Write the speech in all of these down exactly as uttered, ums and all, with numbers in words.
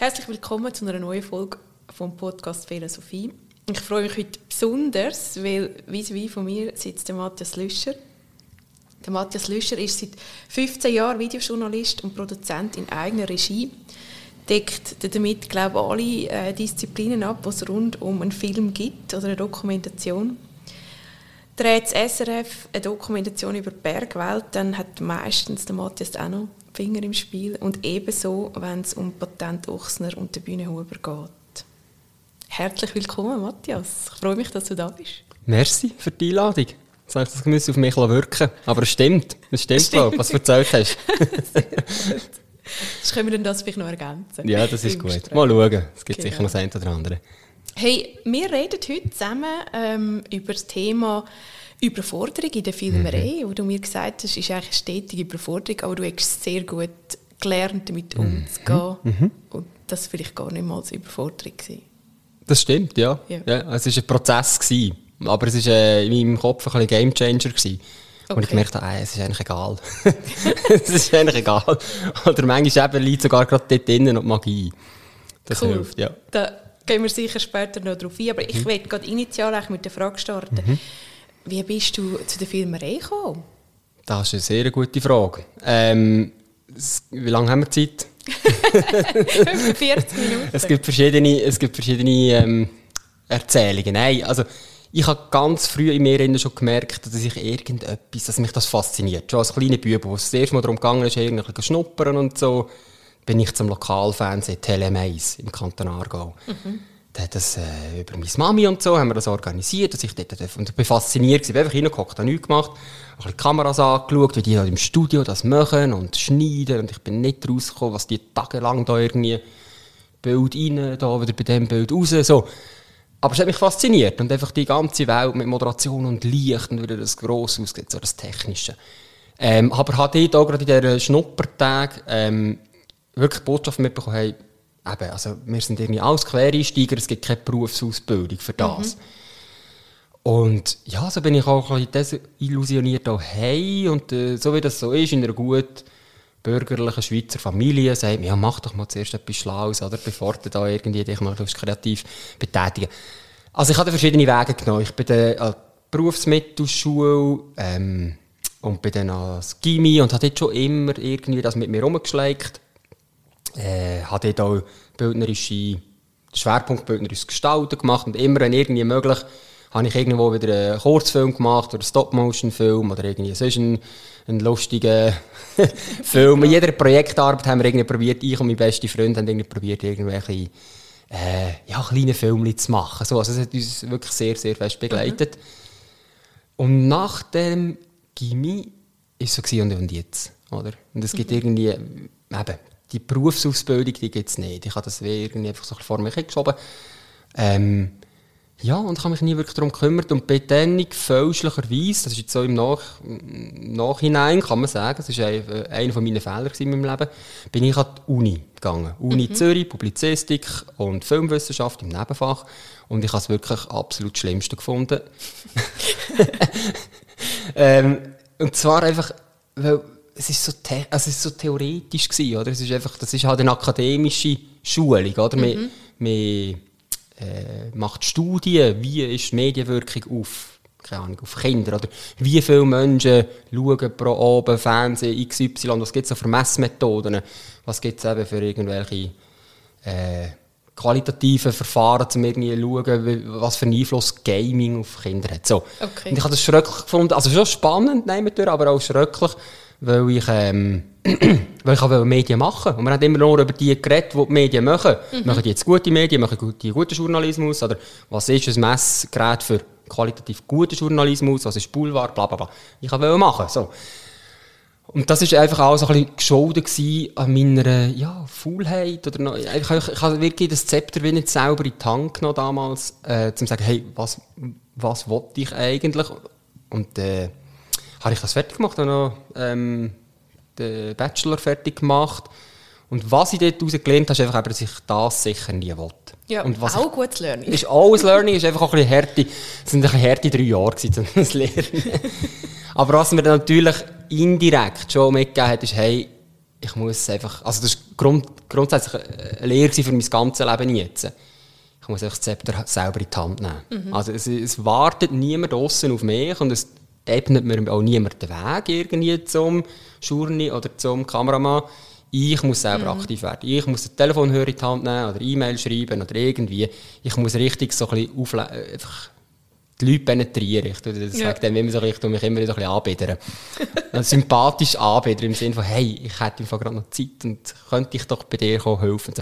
Herzlich willkommen zu einer neuen Folge vom Podcast Philosophie. Ich freue mich heute besonders, weil vis-à-vis von mir sitzt der Matthias Lüscher. Der Matthias Lüscher ist seit fünfzehn Jahren Videojournalist und Produzent in eigener Regie. Deckt damit, glaube ich, alle äh, Disziplinen ab, die es rund um einen Film gibt oder eine Dokumentation. Dreht das S R F eine Dokumentation über die Bergwelt, dann hat meistens der Matthias auch noch Finger im Spiel. Und ebenso, wenn es um Patent Ochsner und den Bühnenhuber geht. Herzlich willkommen, Matthias. Ich freue mich, dass du da bist. Merci für die Einladung. Jetzt habe ich das Gemüse auf mich wirken. Aber es stimmt. Es stimmt, stimmt. Was du erzählt hast. Sehr gut. Jetzt können wir dann das vielleicht noch ergänzen. Ja, das ist gut. Mal schauen. Es gibt genau. sicher noch das eine oder andere. Hey, wir reden heute zusammen ähm, über das Thema Überforderung in der Filmerei, mhm. wo du mir gesagt hast, ist eigentlich eine stetige Überforderung, aber du hast sehr gut gelernt, damit umzugehen. Mhm. Und das war vielleicht gar nicht mal als Überforderung gewesen. Das stimmt, ja. ja. ja es war ein Prozess gewesen, aber es war äh, in meinem Kopf ein Game Changer gewesen. Okay. Und ich gemerkt habe, äh, es ist eigentlich egal. Es ist eigentlich egal. Oder manchmal eben liegt sogar gerade dort drinnen und Magie. Das cool. hilft, ja. Da gehen wir sicher später noch drauf ein, aber ich mhm. will gerade initial mit der Frage starten. Mhm. Wie bist du zu der Filmerei gekommen? Das ist eine sehr gute Frage. Ähm, wie lange haben wir Zeit? vierzig Minuten. Es gibt verschiedene, es gibt verschiedene ähm, Erzählungen. Nein, also ich habe ganz früh in mir schon gemerkt, dass ich irgendetwas, dass mich das fasziniert. Schon als kleiner Bube, wo es das erste Mal darum gegangen ist, irgendwie zu schnuppern und so, bin ich zum Lokalfernsehen Tele eins im Kanton Aargau. Mhm. Da hat das äh, über meine Mami und so haben wir das organisiert, dass ich dort und ich bin fasziniert, ich bin einfach reingehockt, habe nichts gemacht, habe die Kameras angeschaut, wie die halt im Studio das machen und schneiden und ich bin nicht rausgekommen, was die tagelang da irgendwie Bild rein, da wieder bei dem Bild raus, so. Aber es hat mich fasziniert und einfach die ganze Welt mit Moderation und Licht und wieder das Grosse ausgeht, so das Technische. Ähm, aber hatte ich da gerade in diesen Schnuppertagen ähm, wirklich Botschaft mitbekommen, hey, eben, also wir sind irgendwie alles Quereinsteiger, es gibt keine Berufsausbildung für das. Mhm. Und ja, so bin ich auch ein bisschen desillusioniert auch hey und äh, so wie das so ist, in einer gut bürgerlichen Schweizer Familie, sagt man, ja, mach doch mal zuerst etwas Schlaues, oder, bevor du da irgendwie dich mal kreativ betätigen. Also ich habe verschiedene Wege genommen. Ich bin dann an der Berufsmittelschule ähm, und bin dann ans Gymi und habe dort schon immer irgendwie das mit mir rumgeschleicht. Äh, habe dort auch bildnerische, Schwerpunkt bildnerisches Gestalten gemacht und immer, wenn irgendwie möglich, habe ich irgendwo wieder einen Kurzfilm gemacht oder einen Stop-Motion-Film oder irgendwie sonst einen, einen lustigen Film. In jeder Projektarbeit haben wir irgendwie probiert, ich und mein bester Freund haben irgendwie probiert, irgendwelche äh, ja, kleine Filme zu machen. So, also es hat uns wirklich sehr, sehr fest begleitet. Mhm. Und nach dem Gymi war es so und, und jetzt. Oder? Und es gibt mhm. irgendwie, eben, die Berufsausbildung, die gibt es nicht. Ich habe das irgendwie einfach so vor mich hingeschoben. Ähm, ja, und ich habe mich nie wirklich darum gekümmert. Und bin dann fälschlicherweise, das ist jetzt so im, Nach- im Nachhinein, kann man sagen, das war ein, einer meiner Fehler in meinem Leben, bin ich an die Uni gegangen. Uni mhm. Zürich, Publizistik und Filmwissenschaft im Nebenfach. Und ich habe es wirklich absolut das Schlimmste gefunden. ähm, und zwar einfach, weil es ist so, the- also es ist so theoretisch gewesen, oder? Es ist einfach, das ist halt eine akademische Schulung, oder? Mhm. Man, man äh, macht Studien, wie ist die Medienwirkung auf, keine Ahnung, auf Kinder, oder? Wie viele Menschen schauen pro Abend Fernsehen X Y, was gibt es für Messmethoden, was gibt es eben für irgendwelche äh, qualitative Verfahren, um irgendwie zu schauen, was für einen Einfluss Gaming auf Kinder hat. So. Okay. Und ich habe das schrecklich gefunden, also schon spannend, aber auch schrecklich, weil ich, ähm, weil ich auch Medien machen. Und wir haben immer nur über die geredet, die die Medien machen. Mhm. Machen die jetzt gute Medien, machen die guten Journalismus? Oder was ist ein Messgerät für qualitativ guten Journalismus? Was ist Boulevard? Bla, bla, bla. Ich wollte machen. So. Und das war einfach auch so ein bisschen geschuldet an meiner ja, Faulheit. Oder noch, ich, ich, ich habe wirklich das Zepter wie nicht selber in die Hand genommen damals, äh, um zu sagen, hey, was, was wollte ich eigentlich? Und äh, habe ich das fertig gemacht, habe noch ähm, den Bachelor fertig gemacht. Und was ich dort heraus gelernt habe, ist einfach, dass ich das sicher nie wollte. Ja, und was auch ich, gutes Learning. Ist auch ein Learning, ist einfach auch ein bisschen harte, es sind ein bisschen harte drei Jahre gewesen, um das zu lernen. Aber was mir dann natürlich indirekt schon mitgegeben hat, ist, hey, ich muss einfach, also das ist grund, grundsätzlich eine Lehre für mein ganzes Leben jetzt. Ich muss das Zepter selber in die Hand nehmen. Mhm. Also es, es wartet niemand draussen auf mich und es ebnet mir auch niemand den Weg irgendwie zum Journey oder zum Kameramann. Ich muss selber mhm. aktiv werden. Ich muss den Telefonhörer in die Hand nehmen oder E-Mail schreiben oder irgendwie. Ich muss richtig so ein bisschen aufle- einfach die Leute penetrieren. Ich tue das ja. dem immer so, ich tue mich immer so ein bisschen anbiedern. Sympathisch anbiedern im Sinne von, hey, ich hätte einfach gerade noch Zeit und könnte ich doch bei dir kommen, helfen.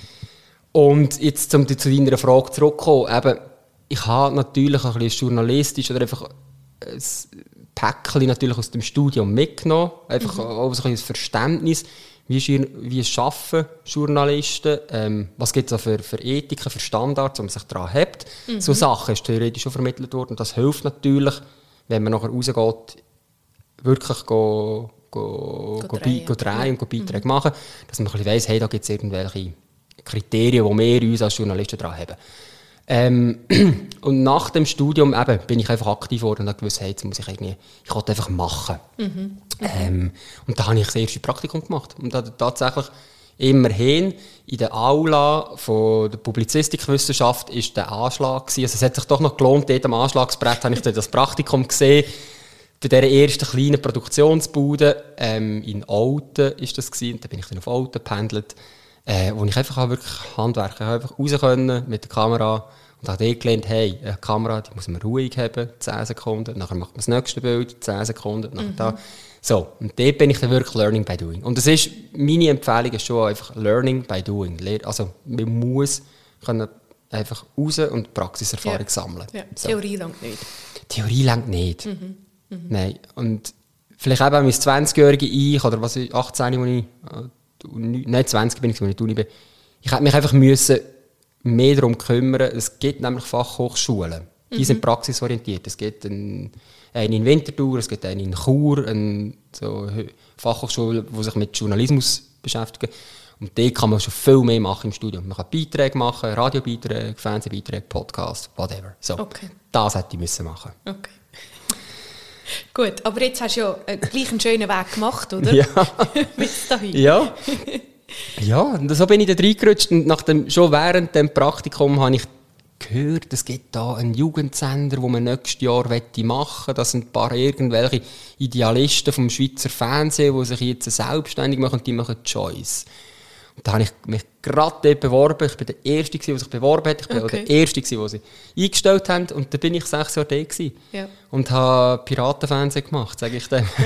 Und jetzt, um zu deiner Frage zurückzukommen, eben, ich habe natürlich ein bisschen journalistisch oder einfach ein Päckchen natürlich aus dem Studium mitgenommen. Einfach mhm. auch so ein bisschen das Verständnis, wie, wie arbeiten Journalisten, ähm, was gibt es für, für Ethiken, für Standards, wo man sich daran hat. Mhm. So Sachen ist theoretisch schon vermittelt worden und das hilft natürlich, wenn man nachher rausgeht, wirklich go, go, go, go, drehen. go drehen und go Beiträge mhm. machen, dass man ein bisschen weiss, hey, da gibt es irgendwelche Kriterien, die wir uns als Journalisten daran haben. Ähm, und nach dem Studium eben, bin ich einfach aktiv geworden und habe gewusst, hey, jetzt muss ich irgendwie, ich wollte einfach machen. Mhm. Ähm, und da habe ich das erste Praktikum gemacht. Und da tatsächlich immerhin in der Aula von der Publizistikwissenschaft ist der Anschlag gewesen. Also es hat sich doch noch gelohnt, dort am Anschlagsbrett habe ich das Praktikum gesehen. Bei dieser ersten kleinen Produktionsbude ähm, in Olten ist das gewesen. Und da bin ich dann auf Olten gependelt. Äh, wo ich einfach auch wirklich Handwerk, ich einfach raus können mit der Kamera und habe dort gelernt, hey, eine Kamera, die muss man ruhig haben, zehn Sekunden, nachher macht man das nächste Bild, zehn Sekunden, nachher mhm. da. So, und dort bin ich dann wirklich Learning by Doing. Und das ist, meine Empfehlung ist schon einfach Learning by Doing. Also man muss können einfach raus und Praxiserfahrung ja. sammeln. Ja. So. Theorie langt nicht. Theorie langt nicht. Mhm. Mhm. Nein. Und vielleicht eben mein zwanzigjährige Ich, oder was ich, achtzehn, wo ich Nein, zwanzig bin ich, als ich in der Uni bin. Ich hätte mich einfach müssen mehr darum kümmern. Es gibt nämlich Fachhochschulen. Die mhm. sind praxisorientiert. Es gibt eine, eine in Winterthur, es gibt eine in Chur, eine so Fachhochschule, die sich mit Journalismus beschäftigen. Und dort kann man schon viel mehr machen im Studium. Man kann Beiträge machen, Radiobeiträge, Fernsehbeiträge, Podcasts, whatever. So, okay. Das hätte ich müssen machen. Okay. Gut, aber jetzt hast du ja äh, gleich einen schönen Weg gemacht, oder? Ja. Bis dahin. Ja. Ja, und so bin ich da reingerutscht. Und nach dem, schon während dem Praktikum habe ich gehört, es gibt da einen Jugendsender, den man nächstes Jahr machen will. Das sind ein paar irgendwelche Idealisten vom Schweizer Fernsehen, die sich jetzt selbstständig machen und die machen Choice. Und da habe ich mich gerade dort beworben. Ich war der Erste, der sich beworben hat. Ich war okay. der Erste, der sie eingestellt haben. Und da bin ich sechs Jahre da ja. und habe Piratenfernsehen gemacht, sage ich dem.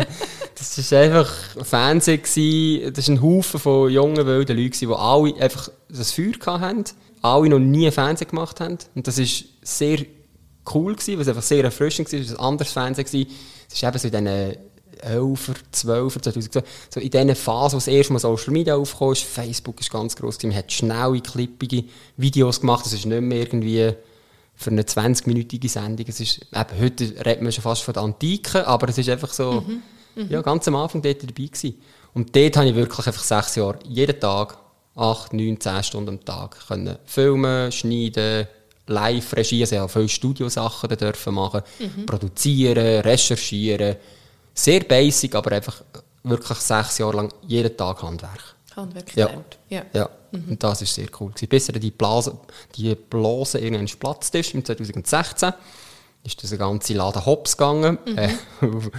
Das war einfach Fernsehen. Das war ein Haufen von jungen, wilden Leuten, die alle einfach das Feuer hatten. Alle noch nie Fernsehen gemacht haben. Und das war sehr cool, weil es einfach sehr erfrischend war. Es war ein anderes Fernsehen. Es war eben so in diesen elfer, zwölfer, zweitausend, so in diesen Phasen, wo das erste Mal Social Media aufkam, Facebook war ganz gross. Man hat schnelle, klippige Videos gemacht. Das ist nicht mehr irgendwie für eine zwanzig-minütige Sendung. Es ist, eben, heute redet man schon fast von der Antike, aber es ist einfach so, mhm. Mhm. ja, ganz am Anfang dort dabei gewesen. Und dort habe ich wirklich einfach sechs Jahre, jeden Tag, acht, neun, zehn Stunden am Tag können filmen, schneiden, Live-Regie, also ja, viele Studiosachen dürfen machen, mhm. produzieren, recherchieren. Sehr basic, aber einfach wirklich sechs Jahre lang jeden Tag Handwerk. Handwerk ja. gelernt. Ja. Ja. Mhm. Und das war sehr cool. Bis er die Blase, die Blase irgendwann geplatzt ist, im zwanzig sechzehn, ist das ganze Laden hops gegangen. Mhm. Äh, auf,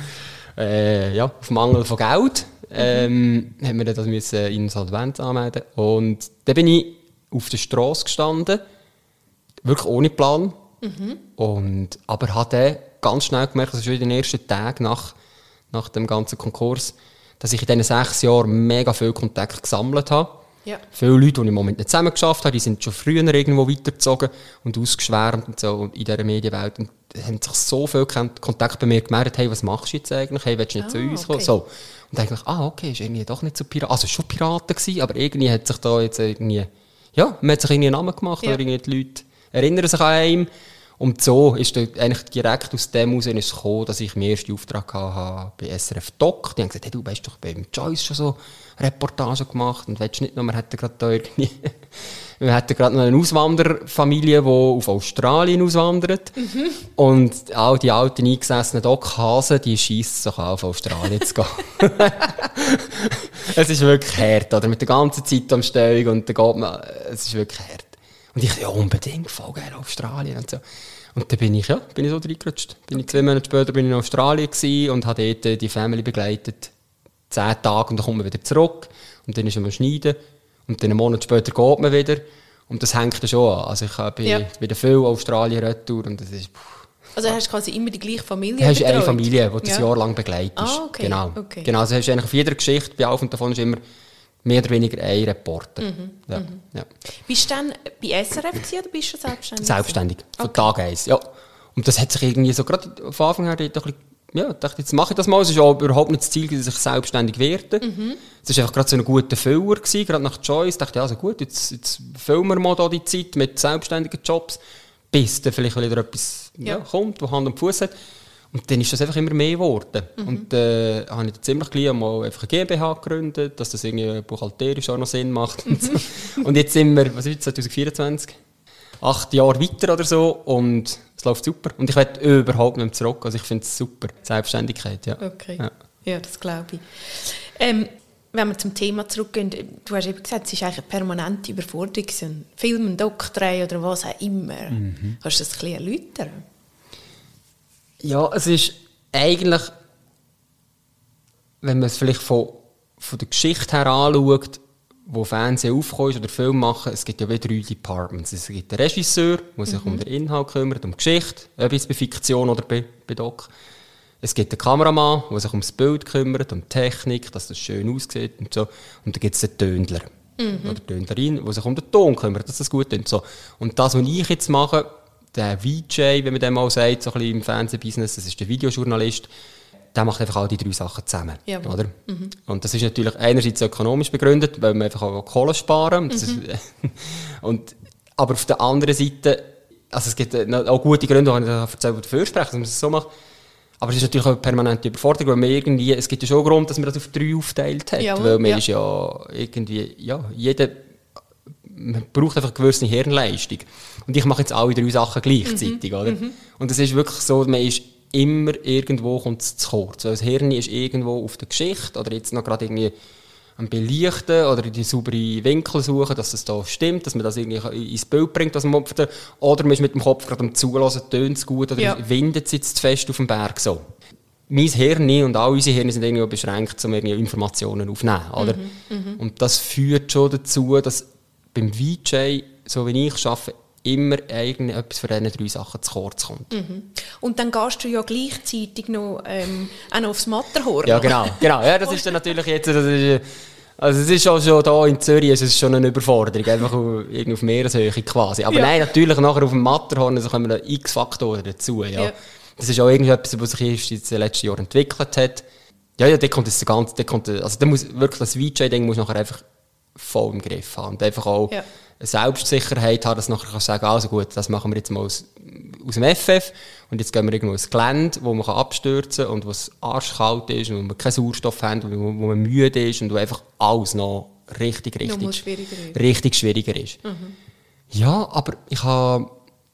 äh, ja, auf Mangel von Geld. Mhm. Ähm, haben wir das müssen insolvent anmelden. Und dann bin ich auf der Strasse gestanden, wirklich ohne Plan. Mhm. Und, aber habe ganz schnell gemerkt, das ist schon in den ersten Tagen nach nach dem ganzen Konkurs, dass ich in diesen sechs Jahren mega viel Kontakt gesammelt habe. Ja. Viele Leute, die ich im Moment nicht zusammen geschafft habe, die sind schon früher irgendwo weitergezogen und ausgeschwärmt und so in dieser Medienwelt. Und haben sich so viel Kontakt bei mir gemeldet, hey, was machst du jetzt eigentlich? Hey, willst du nicht ah, zu uns kommen? Okay. So. Und eigentlich, ah, okay, ist irgendwie doch nicht so Piraten. Also schon Piraten gewesen, aber irgendwie hat sich da jetzt irgendwie, ja, man hat sich irgendwie einen Namen gemacht, ja. oder irgendwie die Leute erinnern sich an einen. Und so ist eigentlich direkt aus dem heraus gekommen, dass ich meinen ersten Auftrag hatte bei S R F Doc. Die haben gesagt, hey, du hast doch beim Joyce schon so Reportagen gemacht und weißt nicht noch, wir hätten gerade da irgendwie, wir hätten gerade noch eine Auswanderfamilie, die auf Australien auswandert. Mhm. Und all die alten eingesessenen Doc-Hasen, die schiessen sich auf Australien zu gehen. Es ist wirklich hart, oder? Mit der ganzen Zeitumstellung und dann geht man, es ist wirklich hart. Und ich, ja, unbedingt, voll geil, Australien und so. Und dann bin ich, ja, bin ich so reingerutscht. Bin ich zwei Monate später bin ich in Australien gewesen und habe dort die Family begleitet. Zehn Tage und dann kommt man wieder zurück. Und dann ist man schneiden. Und dann einen Monat später geht man wieder. Und das hängt dann schon an. Also ich bin ja. wieder viel Australien retour und das ist... Pff. Also hast du quasi immer die gleiche Familie Du hast eine Familie, die du ja. ein Jahr lang begleitest. Ah, okay. Genau. okay. genau. Also hast du eigentlich auf jeder Geschichte, bei Auf und Davon ist immer mehr oder weniger ein Reporter. Mhm. Ja. Mhm. Ja. Bist du dann bei S R F gewesen, oder bist du selbstständig? Selbstständig, von okay. Tag eins. Ja. Und das hat sich irgendwie so, gerade von Anfang her, ein bisschen, ja, dachte, jetzt mache ich das mal. Es war auch überhaupt nicht das Ziel, dass ich selbstständig werde. Mhm. Es war einfach gerade so ein guter Füller gewesen, gerade nach Choice. Ich dachte, ja, also gut, jetzt, jetzt füllen wir mal da die Zeit mit selbstständigen Jobs, bis dann vielleicht wieder etwas ja. Ja, kommt, das Hand und Fuß hat. Und dann ist das einfach immer mehr geworden. Mhm. Und äh, habe ich ziemlich gleich mal einfach eine GmbH gegründet, dass das irgendwie buchhalterisch auch noch Sinn macht. Mhm. Und, so. Und jetzt sind wir, was ist zwanzig vierundzwanzig? Acht Jahre weiter oder so und es läuft super. Und ich werde überhaupt nicht mehr zurück. Also ich finde es super, Selbstständigkeit. Ja, okay. ja. ja das glaube ich. Ähm, wenn wir zum Thema zurückgehen, du hast eben gesagt, es ist eigentlich eine permanente Überforderung, ein Film, ein Doku-Dreh oder was auch immer. Mhm. Kannst du das ein bisschen erläutern? Ja, es ist eigentlich, wenn man es vielleicht von, von der Geschichte her anschaut, wo Fernsehen aufkommt oder Film machen, es gibt ja wie drei Departments. Es gibt den Regisseur, der sich mhm. um den Inhalt kümmert, um die Geschichte, ob jetzt bei Fiktion oder bei, bei Doc. Es gibt den Kameramann, der sich um das Bild kümmert, um die Technik, dass das schön aussieht und so. Und dann gibt es den Tönler mhm. oder die Tönlerin, der sich um den Ton kümmert, dass das gut ist. So. Und das, was ich jetzt mache, der V J, wie man dem mal sagt, so ein bisschen im Fernsehbusiness, das ist der Videojournalist, der macht einfach all die drei Sachen zusammen. Ja. Oder? Mhm. Und das ist natürlich einerseits ökonomisch begründet, weil man einfach auch Kohle sparen. Mhm. Das ist, und, aber auf der anderen Seite, also es gibt auch gute Gründe, die ich erzählt, die dafür sprechen, dass man es so macht. Aber es ist natürlich auch eine permanente Überforderung, weil man irgendwie, es gibt ja schon einen Grund, dass man das auf drei aufteilt hat. Jawohl, weil man ja. ist ja irgendwie, ja, jeder, man braucht einfach eine gewisse Hirnleistung. Und ich mache jetzt alle drei Sachen gleichzeitig, mhm. oder? Mhm. Und es ist wirklich so, man ist immer irgendwo kommt es zu kurz. Also das Hirn ist irgendwo auf der Geschichte oder jetzt noch gerade irgendwie am Belichten oder die sauberen Winkel suchen, dass es da stimmt, dass man das irgendwie ins Bild bringt, was man oder man ist mit dem Kopf gerade am Zulassen, tönt es gut oder ja. windet es jetzt zu fest auf dem Berg so. Mein Hirn und all unsere Hirne sind irgendwie beschränkt, um irgendwie Informationen aufzunehmen, oder? Mhm, mhm. Und das führt schon dazu, dass beim V J, so wie ich arbeite, immer etwas von diesen drei Sachen zu kurz kommt. Mhm. Und dann gehst du ja gleichzeitig noch, ähm, auch noch aufs Matterhorn. Ja, genau. genau. Ja, das ist dann natürlich jetzt... Das ist, also es ist auch schon hier in Zürich ist es schon eine Überforderung, einfach auf, irgendwie auf Meereshöhe quasi. Aber ja. nein, natürlich nachher auf dem Matterhorn also kommen noch x Faktoren dazu. Ja. Ja. Das ist auch irgendetwas, was sich erst in den letzten Jahren entwickelt hat. Ja, ja, da kommt das ganze... Da kommt, also da muss wirklich das V J-Ding muss nachher einfach voll im Griff haben. Und einfach auch... Ja. Selbstsicherheit haben, dass du nachher sagen kann, also gut, das machen wir jetzt mal aus, aus dem F F und jetzt gehen wir irgendwo ins Gelände, wo man abstürzen kann und wo es arschkalt ist und wo man keinen Sauerstoff hat und wo, wo man müde ist und wo einfach alles noch richtig, richtig, noch schwieriger ist. richtig schwieriger ist. Mhm. Ja, aber ich habe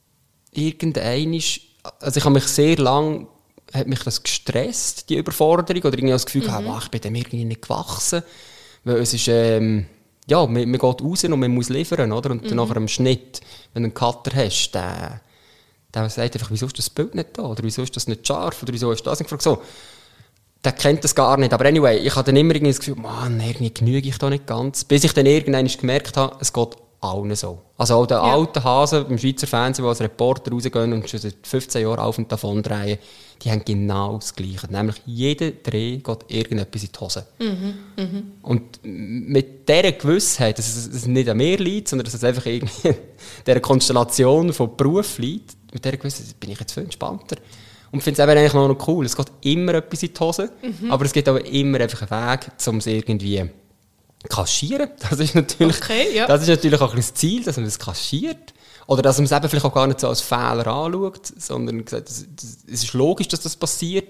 irgendein, also ich habe mich sehr lange, hat mich das gestresst, die Überforderung, oder irgendwie das Gefühl mhm. gehabt, ich bin dem irgendwie nicht gewachsen, weil es ist, ähm, ja, man, man geht raus und man muss liefern, oder? Und mhm. nachher am Schnitt, wenn du einen Cutter hast, der, der sagt einfach, wieso ist das Bild nicht da? Oder wieso ist das nicht scharf? Oder wieso ist das nicht? So, der kennt das gar nicht. Aber anyway, ich hatte dann immer irgendwie das Gefühl, Mann, irgendwie genüge ich da nicht ganz. Bis ich dann irgendwann gemerkt habe, es geht allen so. Also auch der ja. alte Hasen beim Schweizer Fernsehen, die als Reporter rausgehen und schon seit fünfzehn Jahren auf und davon drehen, die haben genau das Gleiche. Nämlich jeder Dreh geht irgendetwas in die Hose. Mhm, mh. Und mit dieser Gewissheit, dass es, dass es nicht an mir liegt, sondern dass es einfach irgendwie in dieser Konstellation von Beruf liegt, mit dieser Gewissheit bin ich jetzt viel entspannter. Und finde es eigentlich noch cool. Es geht immer etwas in die Hose, mhm. aber es gibt aber immer einfach einen Weg, um es irgendwie kaschieren. Das ist natürlich, okay, ja. das ist natürlich auch ein das Ziel, dass man das kaschiert. Oder dass man es eben vielleicht auch gar nicht so als Fehler anschaut, sondern gesagt, es ist logisch, dass das passiert.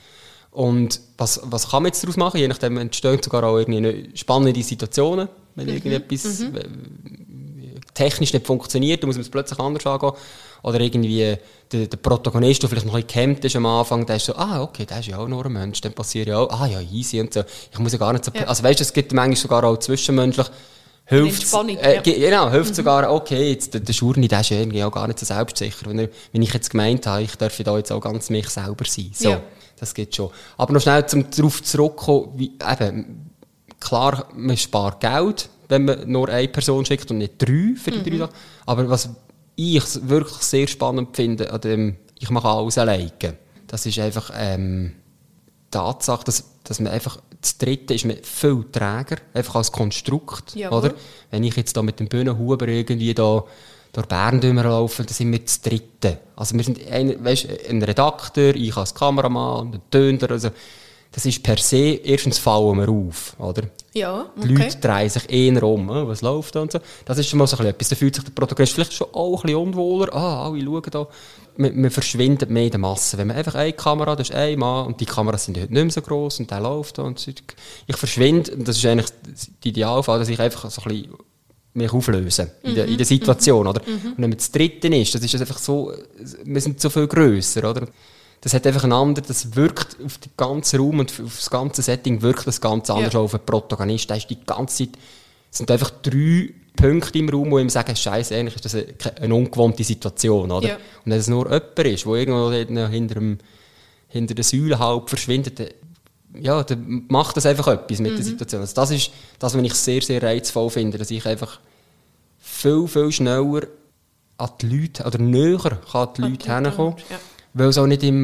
Und was, was kann man jetzt daraus machen? Je nachdem entstehen sogar auch irgendwie spannende Situationen, wenn mhm. irgendetwas mhm. technisch nicht funktioniert, dann muss man es plötzlich anders angehen. Oder irgendwie der, der Protagonist, der vielleicht noch ein bisschen gehemmt ist am Anfang, der ist so, ah, okay, der ist ja auch nur ein Mensch, dann passiert ja auch, ah, ja, easy und so. Ich muss ja gar nicht so, ja. Also weißt du, es gibt manchmal sogar auch zwischenmenschlich, hilft, äh, ja. Genau, hilft mhm. sogar, okay, jetzt, der, der Schurni, der ist ja irgendwie auch gar nicht so selbstsicher, wenn, er, wenn ich jetzt gemeint habe, ich darf da jetzt auch ganz mich selber sein. So, ja. Das geht schon. Aber noch schnell, um darauf zurückzukommen, wie, eben, klar, man spart Geld, wenn man nur eine Person schickt und nicht drei für die mhm. drei Tage. Aber was ich wirklich sehr spannend finde, an dem, ich mache alles alleine, das ist einfach ähm, die Tatsache, dass, dass man einfach, das Dritte ist man viel träger, einfach als Konstrukt. Oder? Wenn ich jetzt da mit dem Bühnenhuber irgendwie da durch Bern laufen, dann sind wir das Dritte. Also wir sind ein, weißt, ein Redakteur, ich als Kameramann, ein Töner, also das ist per se, erstens fallen wir auf, oder? Ja, okay. Die Leute drehen sich eher um, was läuft da und so. Das ist schon mal so ein bisschen etwas. Da fühlt sich der Protagonist vielleicht schon auch ein bisschen unwohler. Ah, alle schauen da. Man, man verschwindet mehr in der Masse. Wenn man einfach eine Kamera, das ist ein Mann und die Kameras sind heute nicht mehr so gross und der läuft da und so. Ich verschwinde, das ist eigentlich der Idealfall, dass ich einfach so ein bisschen mich auflöse in, mhm. der, in der Situation, oder? Mhm. Und wenn man das Dritte ist, das ist einfach so, wir sind so viel grösser, oder? Das hat einfach ein anderes, das wirkt auf den ganzen Raum und auf das ganze Setting wirkt das ganz anders ja. auf den Protagonist. Da ist die ganze Zeit, es sind einfach drei Punkte im Raum, wo ihm sagen, Scheiße, eigentlich ist das eine, eine ungewohnte Situation, oder? Ja. Und wenn es nur jemand ist, der irgendwo hinter, dem, hinter der Säule halb verschwindet, dann, ja, dann macht das einfach etwas mit mhm. der Situation. Also das ist das, was ich sehr, sehr reizvoll finde, dass ich einfach viel, viel schneller an die Leute, oder näher kann an die Leute herkommen. Ja. Weil es auch nicht immer,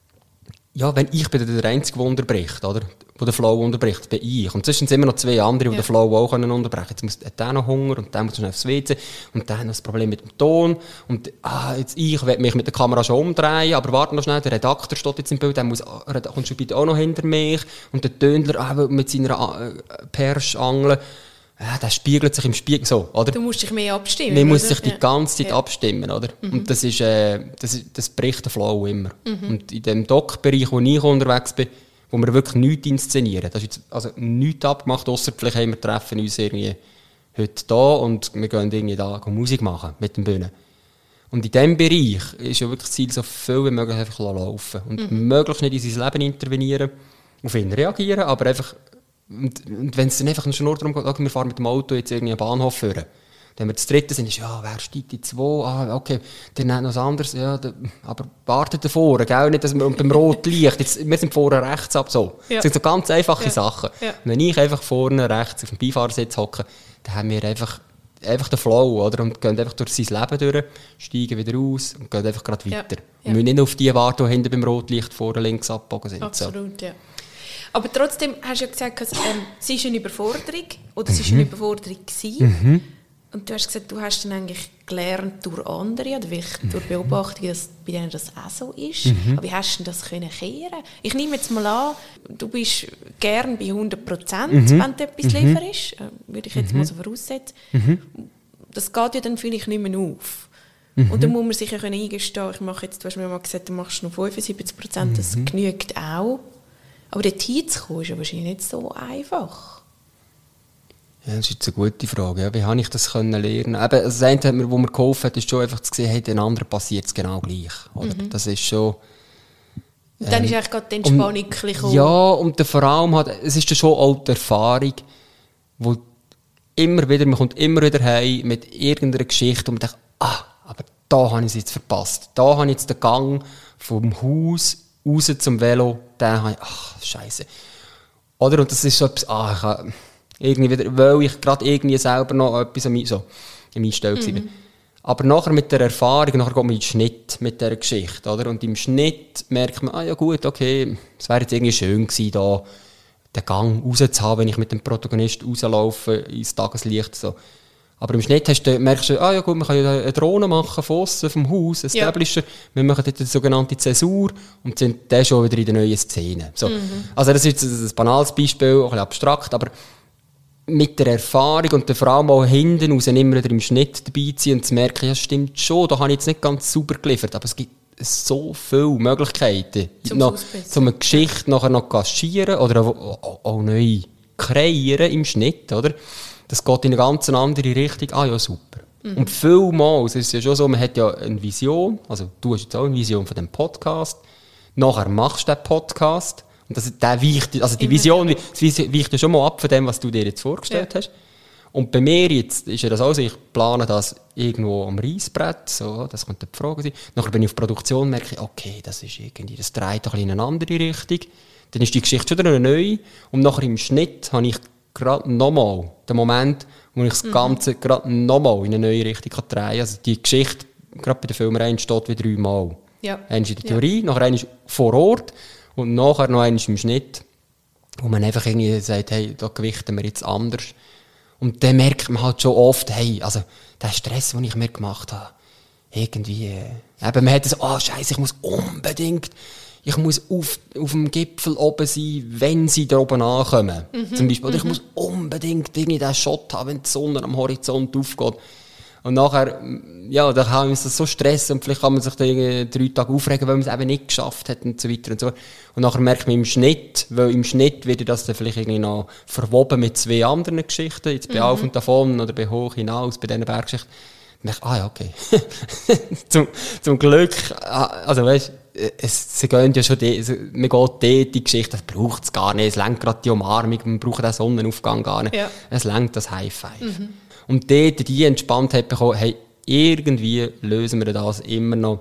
ja, wenn ich bin der Einzige, der unterbricht, oder? Der den Flow unterbricht, bin ich. Und sonst sind es immer noch zwei andere, die ja. den Flow auch unterbrechen können. Jetzt muss der noch Hunger und der muss schnell aufs W C und der hat noch das Problem mit dem Ton. Und ah, jetzt, ich will mich mit der Kamera schon umdrehen, aber warte noch schnell, der Redakteur steht jetzt im Bild, der muss, kommt schon bitte auch noch hinter mich. Und der Tönler ah, mit seiner äh, Perschangel, ja, der spiegelt sich im Spiegel so, oder? Du musst dich mehr abstimmen. Man muss sich die ganze Zeit ja. abstimmen, oder? Mhm. Und das ist, äh, das ist, das bricht den Flow immer. Mhm. Und in dem Doc-Bereich, wo ich unterwegs bin, wo wir wirklich nichts inszenieren, das ist jetzt, also nichts abgemacht, ausser vielleicht haben wir treffen uns irgendwie heute da und wir gehen irgendwie da Musik machen mit den Bühnen. Und in diesem Bereich ist ja wirklich das Ziel, so viel wie möglich einfach laufen und mhm. möglichst nicht in sein Leben intervenieren, auf ihn reagieren, aber einfach. Und, und wenn es dann einfach schon nur darum geht, okay, wir fahren mit dem Auto jetzt irgendwie einen Bahnhof führen. Wenn wir das Dritte sind, ist ja, wer steigt jetzt wo? Ah, okay, dann hat noch was anderes. Ja, da, aber wartet davor, gell? Nicht, dass wir beim roten Licht, jetzt, wir sind vorne rechts ab, so. Ja. Das sind so ganz einfache ja. Sachen. Ja. Und wenn ich einfach vorne rechts auf dem Beifahrersitz hocke, dann haben wir einfach, einfach den Flow, oder? Und gehen einfach durch sein Leben durch, steigen wieder aus und gehen einfach gerade weiter. Ja. Ja. Und müssen nicht auf die warten, die hinten beim Rotlicht vorne links abgebogen sind. Absolut, so. Ja. Aber trotzdem hast du ja gesagt, ähm, es ist eine Überforderung, oder es war mhm. eine Überforderung gewesen. Mhm. Und du hast gesagt, du hast dann eigentlich gelernt durch andere, oder vielleicht mhm. durch Beobachtungen, dass bei denen das auch so ist. Mhm. Aber wie hast du das können kehren? Ich nehme jetzt mal an, du bist gern bei hundert Prozent, mhm. wenn du etwas mhm. lieferst. Äh, würde ich jetzt mhm. mal so voraussetzen. Mhm. Das geht ja dann vielleicht nicht mehr auf. Mhm. Und dann muss man sich ja eingestehen, ich mache jetzt, du hast mir mal gesagt, du machst noch fünfundsiebzig Prozent, mhm. das genügt auch. Aber dort hinzukommen ist ja wahrscheinlich nicht so einfach. Ja, das ist jetzt eine gute Frage. Ja, wie habe ich das können lernen? Eben, das eine, was mir geholfen hat, ist schon einfach zu sehen, hey, den anderen passiert es genau gleich. Oder? Mhm. Das ist schon... Ähm, und dann ist eigentlich gerade die Entspannung um, gekommen. Ja, und vor allem hat, es ist schon auch die Erfahrung, wo immer wieder, man kommt immer wieder heim mit irgendeiner Geschichte und man denkt, ah, aber da habe ich es jetzt verpasst. Da habe ich jetzt den Gang vom Haus raus zum Velo, den habe ich, ach, Scheiße. Oder? Und das ist so etwas, ah, ich habe irgendwie wieder, weil ich gerade irgendwie selber noch etwas an so, in meinem Stelle war. Mhm. Aber nachher mit der Erfahrung, nachher geht man in den Schnitt mit dieser Geschichte, oder? Und im Schnitt merkt man, ah ja gut, okay, es wäre jetzt irgendwie schön gewesen, da den Gang rauszuhaben, wenn ich mit dem Protagonist rauslaufe ins Tageslicht, so. Aber im Schnitt hast du, merkst du, ah ja gut, man kann ja eine Drohne machen von aussen, vom Haus, ein Establisher. Ja. Wir machen dort eine sogenannte Zäsur und sind dann schon wieder in der neuen Szene. So. Mhm. Also das ist jetzt ein banales Beispiel, ein bisschen abstrakt, aber mit der Erfahrung und vor allem auch hinten raus immer wieder im Schnitt dabei zu sein und zu merken, ja stimmt schon, da habe ich jetzt nicht ganz sauber geliefert, aber es gibt so viele Möglichkeiten, zum noch, um eine Geschichte nachher noch kaschieren oder auch, auch, auch neu kreieren im Schnitt, oder? Das geht in eine ganz andere Richtung. Ah ja, super. Mhm. Und vielmals ist es ja schon so, man hat ja eine Vision, also du hast jetzt auch eine Vision von dem Podcast, nachher machst du den Podcast und das, der weicht, also die Vision weicht ja schon mal ab von dem, was du dir jetzt vorgestellt ja. hast. Und bei mir jetzt ist ja das auch so, ich plane das irgendwo am Reissbrett, so, das könnte die Frage sein. Nachher bin ich auf Produktion und merke, okay, das ist irgendwie, das dreht ein bisschen in eine andere Richtung. Dann ist die Geschichte schon wieder neu. Und nachher im Schnitt habe ich gerade nochmal den Moment, wo ich das mhm. Ganze gerade nochmal in eine neue Richtung kann drehen kann. Also die Geschichte, gerade bei der Filmerei, entsteht wie dreimal. Ja. Einmal in der Theorie, ja. nachher einmal vor Ort und nachher noch einmal im Schnitt, wo man einfach irgendwie sagt, hey, da gewichten wir jetzt anders. Und dann merkt man halt schon oft, hey, also der Stress, den ich mir gemacht habe, irgendwie, äh, eben, man hat so, ah, oh, Scheiße, ich muss unbedingt, ich muss auf, auf dem Gipfel oben sein, wenn sie da oben ankommen. Mhm. Zum Beispiel. Oder ich mhm. muss unbedingt irgendwie diesen Shot haben, wenn die Sonne am Horizont aufgeht. Und nachher, ja, da kann man sich so stressen und vielleicht kann man sich da drei Tage aufregen, weil man es eben nicht geschafft hat und so weiter und so. Und nachher merkt man im Schnitt, weil im Schnitt wird das dann vielleicht irgendwie noch verwoben mit zwei anderen Geschichten, jetzt bei mhm. Auf und Davon oder bei Hoch hinaus, bei diesen Berggeschichten. Und ich, ah ja, okay. zum, zum Glück, also weißt, es, sie gehen ja schon, die, man geht dort die Geschichte, das braucht es gar nicht, es lenkt gerade die Umarmung, man braucht den Sonnenaufgang gar nicht, ja. es lenkt das High Five. Mhm. Und dort die Entspanntheit bekommen, hey, irgendwie lösen wir das immer noch.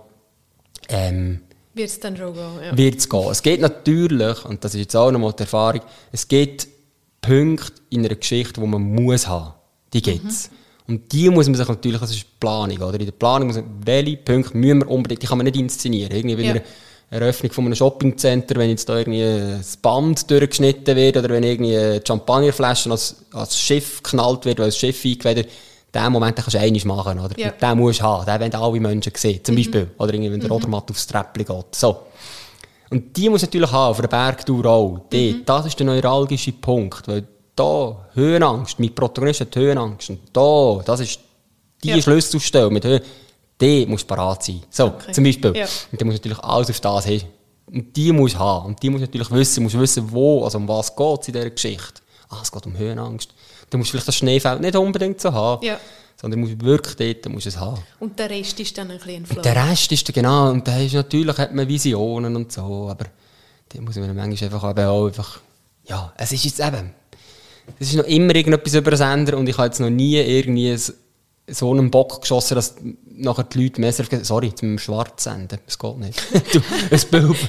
Ähm, wird es dann schon gehen, ja. Wird es gehen. Es geht natürlich, und das ist jetzt auch nochmal die Erfahrung, es gibt Punkte in einer Geschichte, die man muss haben. Die gibt es. Mhm. Und die muss man sich natürlich, das ist die Planung, oder? In der Planung muss man, welche Punkte müssen wir unbedingt, die kann man nicht inszenieren. Irgendwie bei ja. einer Eröffnung von einem Shoppingcenter, wenn jetzt da irgendwie das Band durchgeschnitten wird oder wenn irgendwie Champagnerflaschen als, als Schiff geknallt wird, weil das Schiff eingeweiht wird, diesen Moment kannst du einmal machen, oder? Ja. Den musst du haben, den wollen alle Menschen sehen, zum mhm. Beispiel. Oder irgendwie, wenn der mhm. Rodermatt aufs Treppli geht. So. Und die muss natürlich haben, auf der Bergtour auch. Die, mhm. Das ist der neuralgische Punkt, weil da Höhenangst, mein Protagonist hat Höhenangst und da, das ist die ja. Schlüsselstelle mit Höhen. Die muss parat sein. So, okay. zum Beispiel. Ja. Und die muss natürlich alles auf das haben. Und die muss haben. Und die muss natürlich wissen, muss wissen, wo, also um was geht es in dieser Geschichte. Ah, es geht um Höhenangst. Du musst vielleicht das Schneefeld nicht unbedingt so haben. Ja. Sondern du musst wirklich dort, du musst es haben. Und der Rest ist dann ein bisschen ein Flow. Und der Rest ist, genau, und da ist natürlich, hat man Visionen und so, aber die muss man manchmal einfach auch einfach, ja, es ist jetzt eben, es ist noch immer irgendetwas über den Sender und ich habe jetzt noch nie irgendwie so einen Bock geschossen, dass nachher die Leute mehr sagen, sorry, jetzt mit dem Schwarz senden, das geht nicht. Du, ein Bild.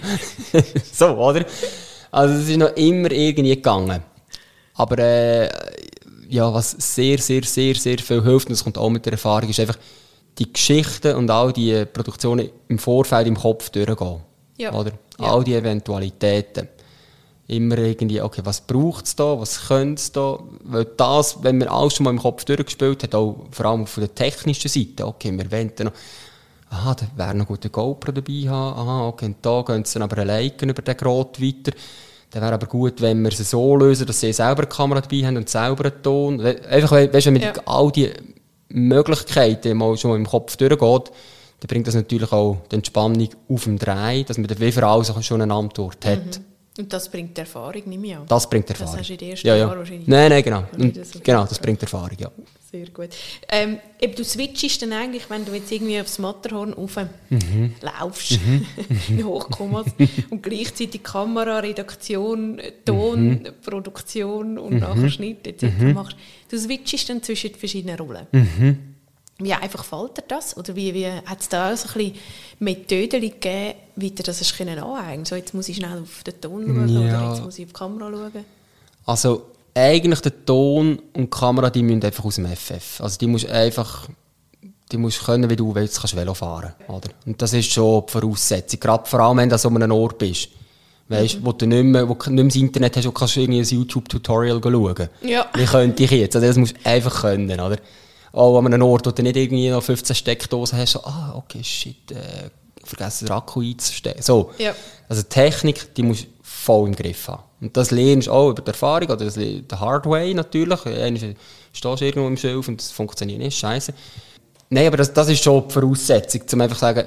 So, oder? Also es ist noch immer irgendwie gegangen. Aber äh, ja, was sehr, sehr, sehr, sehr viel hilft, und das kommt auch mit der Erfahrung, ist einfach die Geschichten und all die Produktionen im Vorfeld im Kopf durchgehen. Ja. Oder? Ja. All die Eventualitäten. Immer irgendwie, okay, was braucht es da, was könnte es da? Weil das, wenn man alles schon mal im Kopf durchgespielt hat, auch vor allem von der technischen Seite, okay, wir wollen noch, aha, da wäre noch gut eine GoPro dabei haben, aha, okay, und da gehen sie dann aber liken über den Grot weiter. Dann wäre aber gut, wenn wir es so lösen, dass sie selber eine Kamera dabei haben und selber einen Ton. Einfach, weißt, wenn man ja. all die Möglichkeiten mal schon mal im Kopf durchgeht, dann bringt das natürlich auch die Entspannung auf dem Dreh, dass man dann wie für alles schon eine Antwort hat. Mhm. Und das bringt Erfahrung nicht mehr an. Das bringt Erfahrung. Das hast du in der ersten ja, ja. Jahr wahrscheinlich. Nein, nein, genau. Und, genau, das bringt Erfahrung, ja. Sehr gut. Ähm, eben, du switchst dann eigentlich, wenn du jetzt irgendwie aufs Matterhorn rauf mhm. laufst, mhm. in Hochkommas, und gleichzeitig Kamera, Redaktion, Ton, mhm. Produktion und mhm. nachher Schnitt et cetera mhm. machst. Du switchst dann zwischen verschiedenen Rollen. Mhm. Wie einfach fällt dir das? Oder wie, wie hat es da auch so ein bisschen Methoden gegeben, wie du das hast anhängen? So, jetzt muss ich schnell auf den Ton schauen ja. oder jetzt muss ich auf die Kamera schauen? Also eigentlich der Ton und die Kamera, die müssen einfach aus dem F F. Also die musst einfach, die musst können, wie du willst, kannst Velo fahren. Oder? Und das ist schon die Voraussetzung. Gerade vor allem, wenn du an so einem Ort bist. Weißt, mhm. wo du nicht mehr, wo du nicht mehr das Internet hast und kannst irgendwie ein YouTube-Tutorial schauen. Ja. Wie könnte ich jetzt? Also das musst du einfach können, oder? Auch an einem Ort, wo du nicht irgendwie noch fünfzehn Steckdosen hast, so, ah, okay, shit, äh, vergessen den Akku einzustecken. So. Ja. Also die Technik, die musst du voll im Griff haben. Und das lernst du auch über die Erfahrung, oder das, der Hard Way natürlich. Einmal stehst du irgendwo im Schiff und das funktioniert nicht, scheiße. Nein, aber das, das ist schon die Voraussetzung, um einfach zu sagen,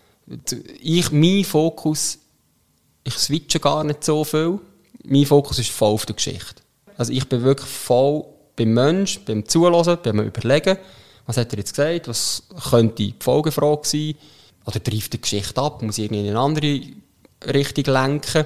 ich, mein Fokus, ich switche gar nicht so viel. Mein Fokus ist voll auf der Geschichte. Also ich bin wirklich voll beim Menschen, beim Zuhören, beim Überlegen, was hat er jetzt gesagt, was könnte die Folgefrage sein, oder trifft die Geschichte ab, muss irgendwie in eine andere Richtung lenken,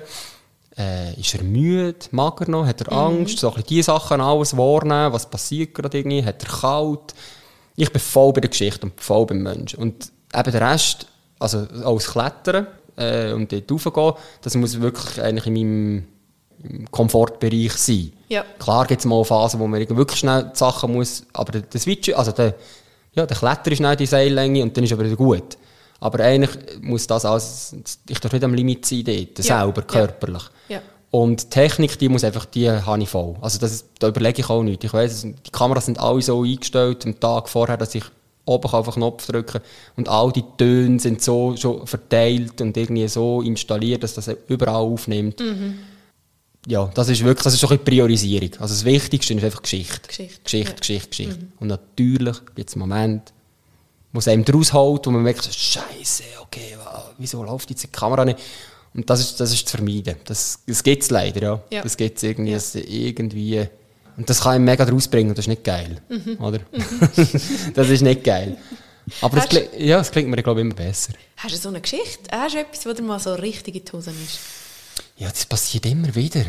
äh, ist er müde, mag er noch, hat er Angst, mhm. so ein bisschen diese Sachen alles wahrnehmen, was passiert gerade irgendwie, hat er kalt. Ich bin voll bei der Geschichte und voll beim Menschen. Und eben der Rest, also auch das Klettern äh, und dort raufgehen, das muss wirklich eigentlich in meinem im Komfortbereich sein. Ja. Klar gibt es mal Phasen, wo man wirklich schnell die Sachen muss, aber der, der Switch, also der, ja, der Kletter ist schnell die Seillänge und dann ist aber wieder gut. Aber eigentlich muss das alles, ich darf nicht am Limit sein dort, ja. selber, körperlich. Ja. Ja. Und die Technik, die muss einfach, die habe ich voll. Also das, da überlege ich auch nicht. Ich weiss, die Kameras sind alle so eingestellt am Tag vorher, dass ich oben auf den Knopf drücken und all die Töne sind so schon verteilt und irgendwie so installiert, dass das überall aufnimmt. Mhm. Ja, das ist wirklich, das ist so ein bisschen Priorisierung. Also das Wichtigste ist einfach Geschichte. Geschichte, Geschichte, ja. Geschichte, Geschichte. Mhm. Und natürlich gibt es Momente, wo es einem draus holt, wo man merkt, Scheiße, okay, wieso läuft jetzt die Kamera nicht? Und das ist, das ist zu vermeiden. Das, das gibt es leider, ja. ja. Das gibt es irgendwie, ja. irgendwie. Und das kann einem mega draus bringen und das ist nicht geil. Mhm. Oder? Mhm. Das ist nicht geil. Aber das, kling, ja, das klingt mir, glaube ich, immer besser. Hast du so eine Geschichte? Hast du etwas, wo dir mal so richtig in die Hose ist? Ja, das passiert immer wieder.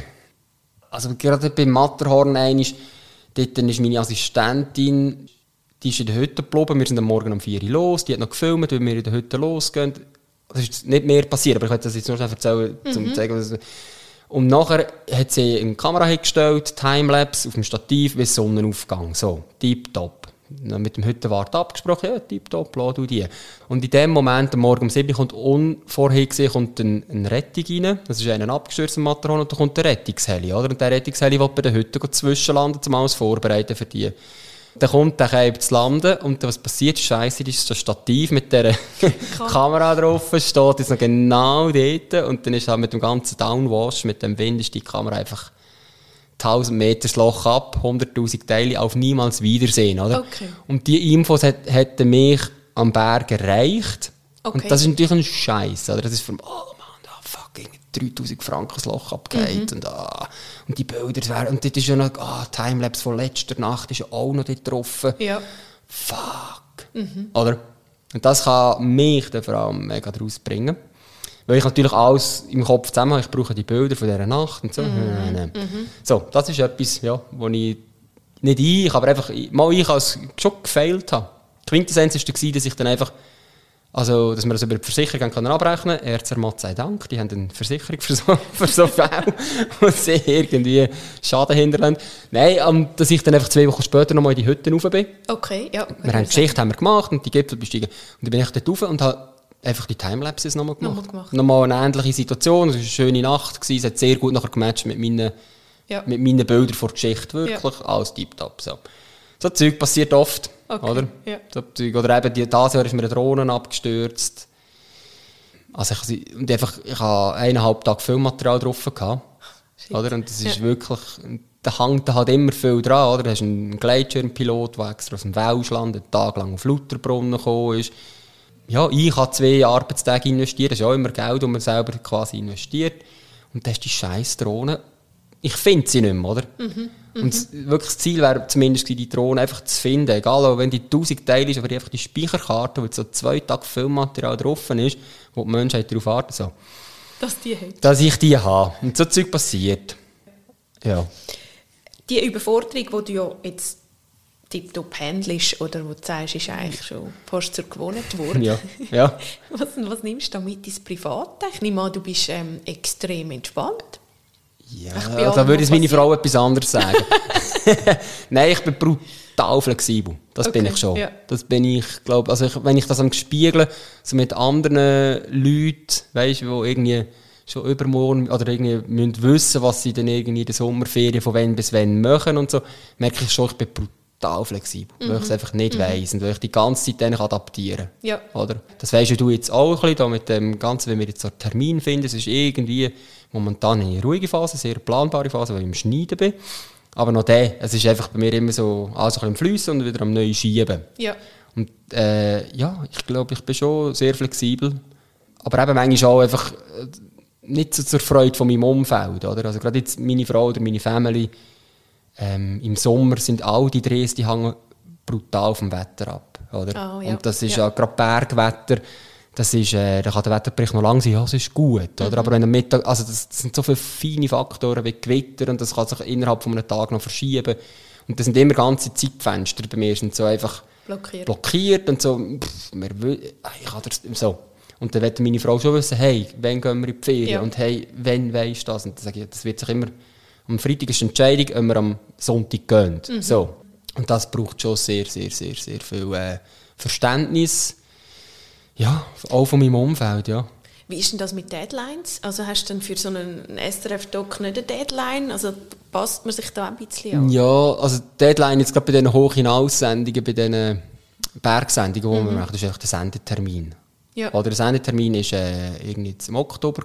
Also gerade beim Matterhorn einmal, dort ist meine Assistentin, die ist in der Hütte geblieben. Wir sind am Morgen um vier Uhr los, die hat noch gefilmt, weil wir in der Hütte losgehen. Das ist nicht mehr passiert, aber ich wollte das jetzt nur schnell erzählen, um zu zeigen, was... Und nachher hat sie in die Kamera hingestellt, Timelapse auf dem Stativ, wie Sonnenaufgang. So, tipptopp. Mit dem Hüttenwart abgesprochen, ja, tipptopp, lass du die. Und in dem Moment, am Morgen um sieben Uhr, kommt unvorhergesehen kommt eine, eine Rettung rein. Das ist ein abgestürzter Matterhorn und da kommt der Rettungsheli. Oder? Und der Rettungsheli will bei der Hütte zwischenlanden, um alles vorbereiten für die. Dann kommt der Keib zu landen und was passiert? Scheisse, ist das Stativ mit dieser Kamera drauf, steht jetzt noch genau dort und dann ist halt mit dem ganzen Downwash, mit dem Wind, ist die Kamera einfach tausend Meter das Loch ab, hunderttausend Teile auf niemals Wiedersehen, oder? Okay. Und die Infos hat, hätten mich am Berg erreicht. Okay. Und das ist natürlich ein Scheiß, oder? Das ist von, oh Mann, oh fucking dreitausend Franken das Loch abgeht mhm. und, ah, und die Bilder wären, und dort ist ja noch, ah, Timelapse von letzter Nacht ist ja auch noch dort getroffen. Ja. Fuck. Mhm. Oder? Und das kann mich dann vor allem mega draus bringen. Weil ich natürlich alles im Kopf zusammen habe. Ich brauche die Bilder von dieser Nacht und so. Mhm. Mhm. So, das ist etwas, ja, wo ich nicht ich, aber einfach mal ich als schon gefailt habe. Die Quintessenz war, dass ich dann einfach, also, dass wir das über die Versicherung können abrechnen können. R Z R, Gott sei Dank, die haben eine Versicherung für so, für so Fälle, wo sie irgendwie Schaden hinterlassen. Nein, um, dass ich dann einfach zwei Wochen später nochmal in die Hütte rauf bin. Okay, ja. Wir haben die Geschichte haben wir gemacht und die Gipfel besteigen. Und dann bin ich dort rauf und habe einfach die Timelapses nochmal gemacht. Nochmal, gemacht. nochmal eine ähnliche Situation. Es war eine schöne Nacht. Es hat sehr gut nachher gematcht mit meinen, ja. mit meinen Bildern vor der Geschichte. Wirklich. Ja. Alles tipptopp. So. so Zeug passiert oft. Okay. Oder? Ja. So Zeug. Oder eben, dieses Jahr ist mir eine Drohne abgestürzt. Also ich, und einfach, ich hatte eineinhalb Tage Filmmaterial drauf. Gehabt, oder? Und das ist ja. wirklich... Da hängt halt immer viel dran. Oder? Du hast einen Gleitschirmpilot, der extra aus dem Welschland einen Tag lang auf Lauterbrunnen gekommen ist. Ja, ich habe zwei Arbeitstage investiert, das ist auch immer Geld, das man selber quasi investiert. Und das ist die scheiß Drohne. Ich finde sie nicht mehr, oder? Mhm, und das, wirklich das Ziel wäre zumindest, die Drohne einfach zu finden. Egal, wenn die tausend Teile ist, aber einfach die Speicherkarte, wo so zwei Tage Filmmaterial drauf ist, wo die Menschheit darauf warten. So. Dass die hat. Dass ich die habe. Und so Zeug passiert. Ja. Die Überforderung, die du ja jetzt tiptop handelst oder wo du sagst, ist eigentlich schon fast zur Gewohnheit geworden. Ja, ja. was, was nimmst du damit ins Private? Ich nehme an, du bist ähm, extrem entspannt. Ja, da würde jetzt meine Frau etwas anderes sagen. Nein, ich bin brutal flexibel. Das okay, bin ich schon. Ja. Das bin ich, glaube, also ich, wenn ich das am Spiegeln so mit anderen Leuten, weißt, die irgendwie schon übermorgen oder irgendwie müssen wissen, was sie dann irgendwie in der Sommerferien von wann bis wann machen und so, merke ich schon, ich bin brutal total flexibel, mhm. weil ich es einfach nicht mhm. weiss und weil ich die ganze Zeit dann adaptieren kann. Ja. Oder? Das weisst du jetzt auch ein bisschen, da mit dem Ganzen, wenn wir jetzt so einen Termin finden. Es ist irgendwie momentan eine ruhige Phase, eine sehr planbare Phase, weil ich im Schneiden bin. Aber noch der, es ist einfach bei mir immer so alles ein bisschen im Fliessen und wieder am neuen Schieben. Ja. Und äh, ja, ich glaube, ich bin schon sehr flexibel. Aber eben manchmal auch einfach nicht so zur Freude von meinem Umfeld. Oder? Also gerade jetzt meine Frau oder meine Family, Ähm, im Sommer sind all die Drehs, die hängen brutal vom Wetter ab. Oder? Oh, ja. Und das ist ja ja gerade Bergwetter, das ist, äh, da kann der Wetterbericht noch lang sein, ja, es ist gut. Oder? Mhm. Aber wenn am Mittag, also das, das sind so viele feine Faktoren wie Gewitter und das kann sich innerhalb von einem Tag noch verschieben. Und das sind immer ganze Zeitfenster bei mir, sind so einfach blockiert, blockiert und so, pff, wir will, ich kann das, so. Und dann will meine Frau schon wissen, hey, wann gehen wir in die Ferien? Ja. Und hey, wann weisst du das? Und dann sage ich, das wird sich immer, am Freitag ist die Entscheidung, ob wir am Sonntag gehen. Mhm. So. Und das braucht schon sehr, sehr, sehr, sehr viel äh, Verständnis. Ja, auch von meinem Umfeld, ja. Wie ist denn das mit Deadlines? Also hast du dann für so einen S R F-Doc nicht eine Deadline? Also passt man sich da ein bisschen an? Ja, also die Deadline jetzt gerade bei diesen Hoch-Hinaus-Sendungen, bei diesen Bergsendungen, die mhm. wir machen, das ist eigentlich der Sendetermin. Ja. Oder der Sendetermin war äh, irgendwie im Oktober,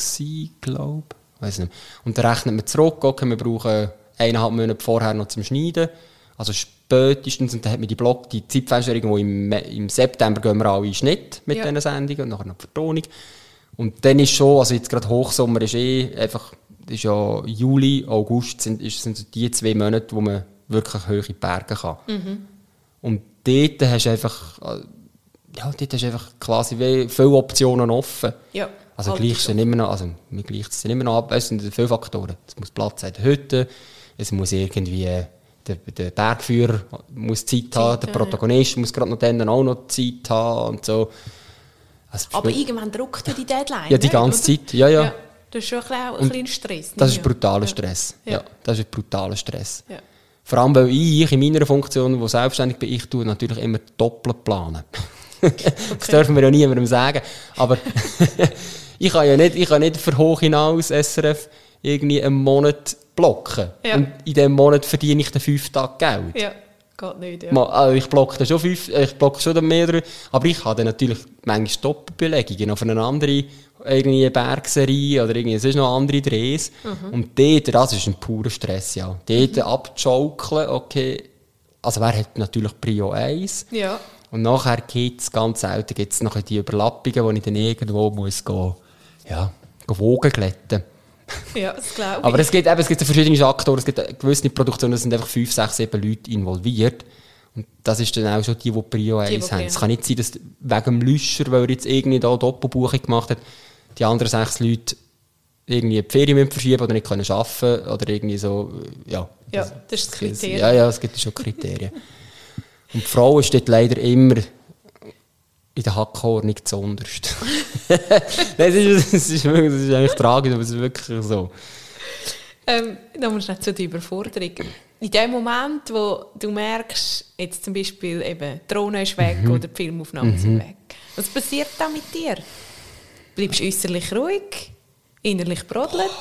glaube ich. Weiss nicht. Und dann rechnet man zurück, okay, wir brauchen eineinhalb Monate vorher noch zum Schneiden. Also spätestens, und dann hat man die Block, die Zeitfenster irgendwo im, im September gehen wir alle in Schnitt mit ja. diesen Sendungen und nachher noch die Vertonung. Und dann ist schon, also jetzt gerade Hochsommer ist eh einfach, ist ja Juli, August sind, ist, sind so die zwei Monate, wo man wirklich hohe Berge kann. Mhm. Und dort hast du einfach, ja, dort hast du einfach quasi viele Optionen offen. Ja. Also gleichst du immer noch, also man gleicht es immer noch ab, es sind viele Faktoren. Es muss Platz sein in der Hütte, es muss irgendwie, der, der Bergführer muss Zeit, Zeit haben, der Protagonist ja. muss gerade noch dann auch noch Zeit haben und so. Also, aber irgendwann druckt ja die Deadline. Ja, die ganze nicht, Zeit, ja, ja. ja. Das ist schon ein bisschen Stress. Das ist brutaler Stress. Ja. Ja, das ist brutaler Stress. Ja. Vor allem, weil ich in meiner Funktion, wo selbstständig bin, ich tue natürlich immer doppelt planen. Okay. Das dürfen wir ja niemandem sagen. Aber ich kann ja nicht, ich kann nicht für hoch hinaus S R F irgendwie einen Monat blocken. Ja. Und in diesem Monat verdiene ich dann fünf Tage Geld. Ja. Geht nicht, ja. Also ich blocke schon fünf, ich blocke schon mehrere, aber ich habe dann natürlich manchmal Doppelbelegungen auf eine andere irgendwie Bergserie oder irgendwie sonst noch andere Drehs. Mhm. Und dort, das ist ein purer Stress, ja. Dort mhm. abzuschaukeln, okay, also wer hat natürlich Prio eins. Ja. Und nachher gibt es ganz selten gibt's noch die Überlappungen, wo ich dann irgendwo muss gehen, ja, Wogen glätten. Ja, das glaube ich. Aber es gibt, eben, es gibt verschiedene Faktoren, es gibt gewisse Produktionen, da sind einfach fünf, sechs, sieben Leute involviert. Und das ist dann auch schon die, die Prio eins haben. Es kann nicht sein, dass wegen dem Lüscher, weil er jetzt irgendwie da Doppelbuchung gemacht hat, die anderen sechs Leute irgendwie die Ferien müssen verschieben oder nicht können arbeiten oder irgendwie so, ja. Ja, das, das ist das Kriterium. Ja, ja, es gibt schon Kriterien. Und die Frau steht leider immer in der Hackordnung zuunterst. das, ist, das, ist wirklich, das ist eigentlich tragisch, aber es ist wirklich so. Ähm, da musst du nicht zu der Überforderung. In dem Moment, wo du merkst, jetzt zum Beispiel eben, die Drohne ist weg mhm. oder die Filmaufnahmen mhm. sind weg. Was passiert da mit dir? Bleibst du äußerlich ruhig? Innerlich brodelt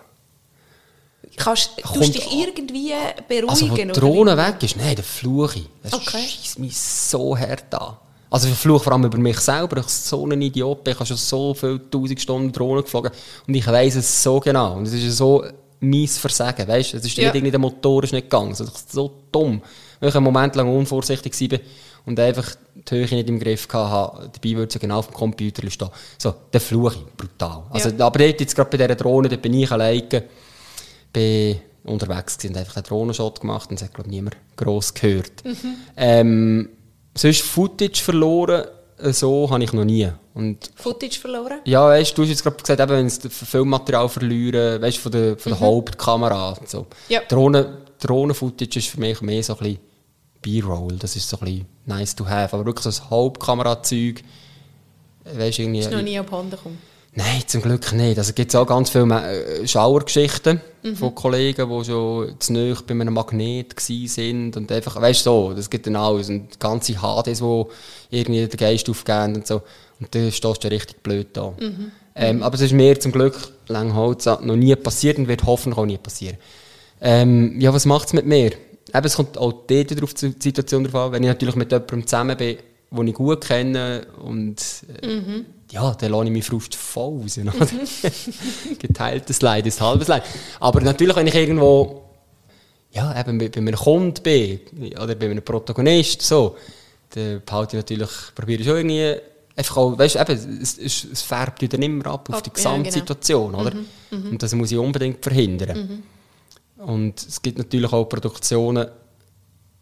Kannst du dich irgendwie beruhigen? Also, wo die Drohne weg ist, nein, der Fluche. Das okay. schießt mich so hart an. Also ich fluche vor allem über mich selber. Ich bin so ein Idiot. Ich habe schon so viele tausend Stunden Drohne geflogen. Und ich weiss es so genau. Und es ist so mein Versagen. Weißt? Es ist ja. nicht irgendwie, der Motor ist nicht gegangen. Es ist so dumm. Weil ich einen Moment lang unvorsichtig war und einfach die Höhe nicht im Griff hatte. Dabei würde sie genau auf dem Computer stehen. So, der Fluche, brutal. Also, ja. Aber dort, jetzt gerade bei dieser Drohne, dort bin ich alleine. Bin unterwegs gewesen und einfach einen Drohnenshot gemacht. Und es hat, glaube ich, niemand gross gehört. Mhm. Ähm, sonst Footage verloren, so habe ich noch nie. Und Footage verloren? Ja, weißt, du hast jetzt gerade gesagt, eben, wenn sie Filmmaterial verlieren, weißt, von der, von der mhm. Hauptkamera. So. Ja. Drohnen, Drohnen-Footage ist für mich mehr so ein bisschen B-Roll. Das ist so ein bisschen nice to have. Aber wirklich so das Hauptkamerazeug. Weißt, irgendwie, ist noch nie abhanden gekommen? Nein, zum Glück nicht. Also gibt es auch ganz viele Schauergeschichten mhm. von Kollegen, die schon zu nahe bei einem Magnet waren. Und einfach, weißt du, so, das gibt dann alles. Und ganze H Ds, die irgendwie den Geist aufgeben und so. Und da stehst du richtig blöd da. Mhm. Ähm, mhm. Aber es ist mir zum Glück Langholz noch nie passiert und wird hoffentlich auch nie passieren. Ähm, ja, was macht es mit mir? Eben, es kommt auch dort auf die Situation drauf an, wenn ich natürlich mit jemandem zusammen bin, den ich gut kenne und äh, mhm. ja, dann lasse ich mich Frust voll raus. Geteiltes Leid ist halbes Leid. Aber natürlich, wenn ich irgendwo ja, eben bei, bei einem Kunden bin oder bei einem Protagonist, so, dann behalte ich natürlich, probiere ich schon irgendwie einfach auch, weißt du, eben, es, es, es färbt ja dann immer ab auf ab, die Gesamtsituation, ja, genau. Oder? Mhm, und das muss ich unbedingt verhindern. Mhm. Und es gibt natürlich auch Produktionen,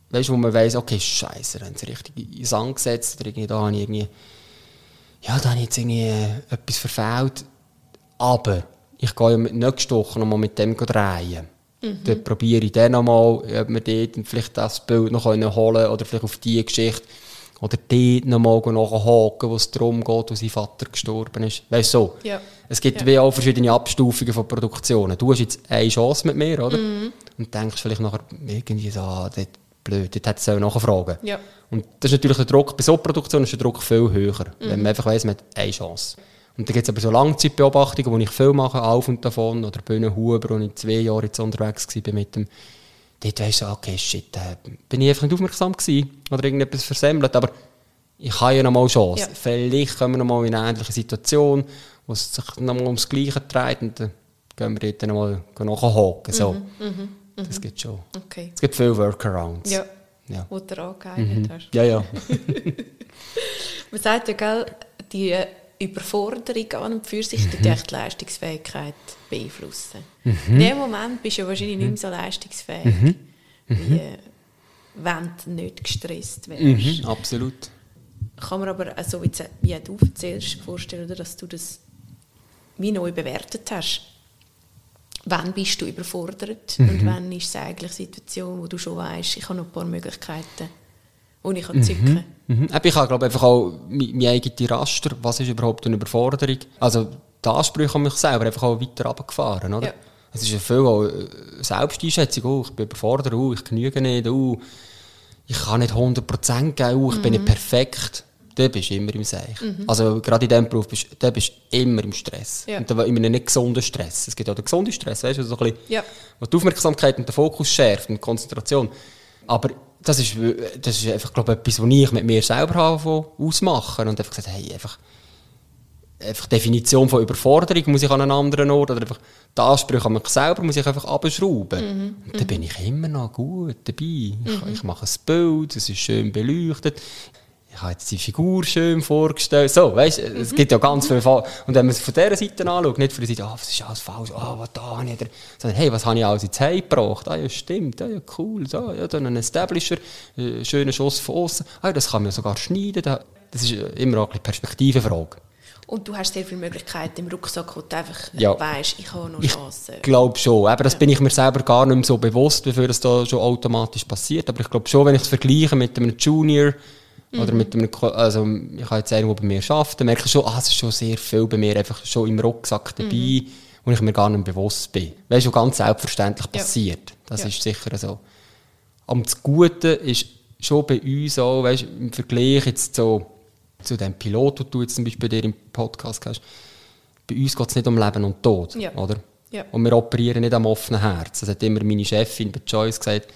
weißt, wo man weiss, okay, Scheiße, da haben sie richtig in den Sand gesetzt, oder irgendwie, da habe ich irgendwie, ja, da habe ich jetzt irgendwie äh, etwas verfehlt. Aber ich gehe ja nächste Woche noch mal mit dem drehen. Mhm. Dann probiere ich dann noch mal, ob wir dort vielleicht das Bild noch holen können, oder vielleicht auf diese Geschichte. Oder dort noch mal nachhaken, wo es darum geht, wo sein Vater gestorben ist. Weißt du, so. Ja. Es gibt ja. wie auch verschiedene Abstufungen von Produktionen. Du hast jetzt eine Chance mit mir, oder? Mhm. Und denkst vielleicht nachher irgendwie so, ah, dort blöd, dort hättest du nachfragen. Ja. Und das ist natürlich der Druck, bei so Produktionen ist der Druck viel höher. Mhm. Wenn man einfach weiss, man hat eine Chance. Und dann gibt es aber so Langzeitbeobachtungen, wo ich viel mache, auf und davon, oder Bühnenhuber, wo ich zwei Jahre jetzt unterwegs war mit dem. Dort weisst du, okay, shit, äh, bin ich einfach nicht aufmerksam gewesen oder irgendetwas versemmelt, aber ich habe ja noch mal Chance. Ja. Vielleicht kommen wir noch mal in eine ähnliche Situation, wo es sich noch mal ums Gleiche dreht und dann gehen wir dort noch mal nachhaken. So. Mhm, mhm, das gibt schon. Okay. Es gibt viele Workarounds. Ja, ja. Wo du angeeignet mhm. hast. Ja, ja. Man sagt ja, gell, die Überforderung an und für sich mhm. die Leistungsfähigkeit beeinflussen. Mhm. In dem Moment bist du ja wahrscheinlich nicht mehr so leistungsfähig, mhm. wie wenn du nicht gestresst wärst. Mhm, absolut. Kann man aber, also wie, wie du erzählst, vorstellen, dass du das wie neu bewertet hast. Wann bist du überfordert mhm. und wann ist es eigentlich eine Situation, wo du schon weißt, ich habe noch ein paar Möglichkeiten, die ich zücken kann. Mhm. Ich habe, glaube einfach auch mein eigenes Raster, was ist überhaupt eine Überforderung. Also die Ansprüche an mich selber einfach auch weiter runtergefahren, oder? Ja. Es ist ja viel auch Selbsteinschätzung, oh, ich bin überfordert, oh, ich genüge nicht, oh, ich kann nicht hundert Prozent geben, oh, ich mhm. bin nicht perfekt. Da bist du immer im Seich. Mhm. Also gerade in diesem Beruf bist du immer im Stress. Ja. Und da in einem nicht gesunden Stress. Es gibt auch den gesunden Stress, weißt du, so ein bisschen, ja. wo die Aufmerksamkeit und der Fokus schärft und die Konzentration. Aber das ist, das ist einfach, glaube ich, etwas, was ich mit mir selber habe, ausmachen und einfach gesagt, hey, einfach, einfach Definition von Überforderung muss ich an einen anderen Ort, oder einfach die Ansprüche an mich selber muss ich einfach abschrauben. Mhm. Und dann bin ich immer noch gut dabei. Ich, mhm. ich mache ein Bild, es ist schön beleuchtet. Ich habe jetzt die Figur schön vorgestellt. So, weißt, mhm. es gibt ja ganz viele Fälle. Und wenn man es von dieser Seite anschaut, nicht von der Seite, ah, was ist alles falsch, ah, was da habe ich, sondern hey, was habe ich alles ins Heim gebracht? Ah, ja, stimmt, ah, ja, cool, so, ja, dann ein Establisher, äh, schöner Schuss von außen, ah, das kann man sogar schneiden. Das ist immer auch eine Perspektivenfrage. Und du hast sehr viele Möglichkeiten im Rucksack, wo du einfach ja. weißt, ich habe noch Chancen. Ich glaube schon, aber das ja. bin ich mir selber gar nicht mehr so bewusst, bevor das da schon automatisch passiert. Aber ich glaube schon, wenn ich es vergleiche mit einem Junior, mhm. oder mit einem, also ich habe jetzt einen, der bei mir arbeitet, merke ich schon, ah, es ist schon sehr viel bei mir einfach schon im Rucksack dabei, mhm. wo ich mir gar nicht bewusst bin. Weil es schon ganz selbstverständlich ja. passiert. Das ja. ist sicher so. Aber das Gute ist schon bei uns auch, weißt, im Vergleich jetzt so zu dem Pilot, den du jetzt zum Beispiel bei dir im Podcast hast, bei uns geht es nicht um Leben und Tod, ja. oder? Ja. Und wir operieren nicht am offenen Herz. Das hat immer meine Chefin bei Joyce gesagt,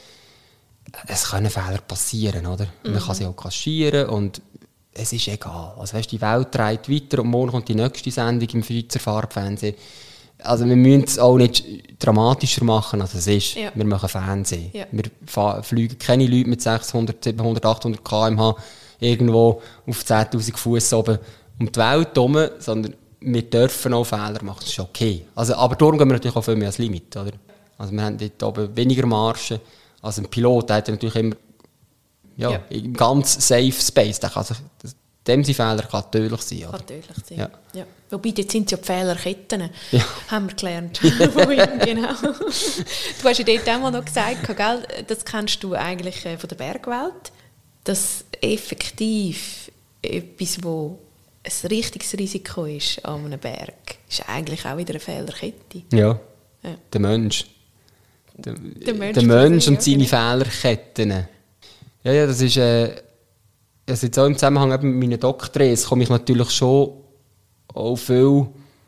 es können Fehler passieren, oder? Mhm. Man kann sie auch kaschieren und es ist egal. Also weißt, die Welt dreht weiter und morgen kommt die nächste Sendung im Schweizer Farbfernsehen. Also wir müssen es auch nicht dramatischer machen, als es ist. Ja. Wir machen Fernsehen. Ja. Wir fa- fliegen keine Leute mit sechshundert, siebenhundert, achthundert Kilometer pro Stunde irgendwo auf zehntausend Fuß oben um die Welt herum, sondern wir dürfen auch Fehler machen, das ist okay. Also, aber darum gehen wir natürlich auch viel mehr als Limit, oder? Also wir haben dort oben weniger Marge als ein Pilot, der hat natürlich immer ja, ja. im ganz safe Space, der kann sich, dem sein Fehler kann tödlich sein. Oder? Kann tödlich sein, ja. Ja. Wobei, jetzt sind es ja die Fehlerketten, ja. haben wir gelernt. Genau. Du hast ja dort einmal noch gesagt, gell? Das kennst du eigentlich von der Bergwelt, dass effektiv etwas, wo ein richtiges Risiko ist an einem Berg, ist eigentlich auch wieder eine Fehlerkette. Ja, ja. Der Mensch. Der, der Mensch, der Mensch und seine Fehlerketten. Ja, ja, das ist äh, also jetzt auch im Zusammenhang mit meinen Doktorets komme ich natürlich schon auch viel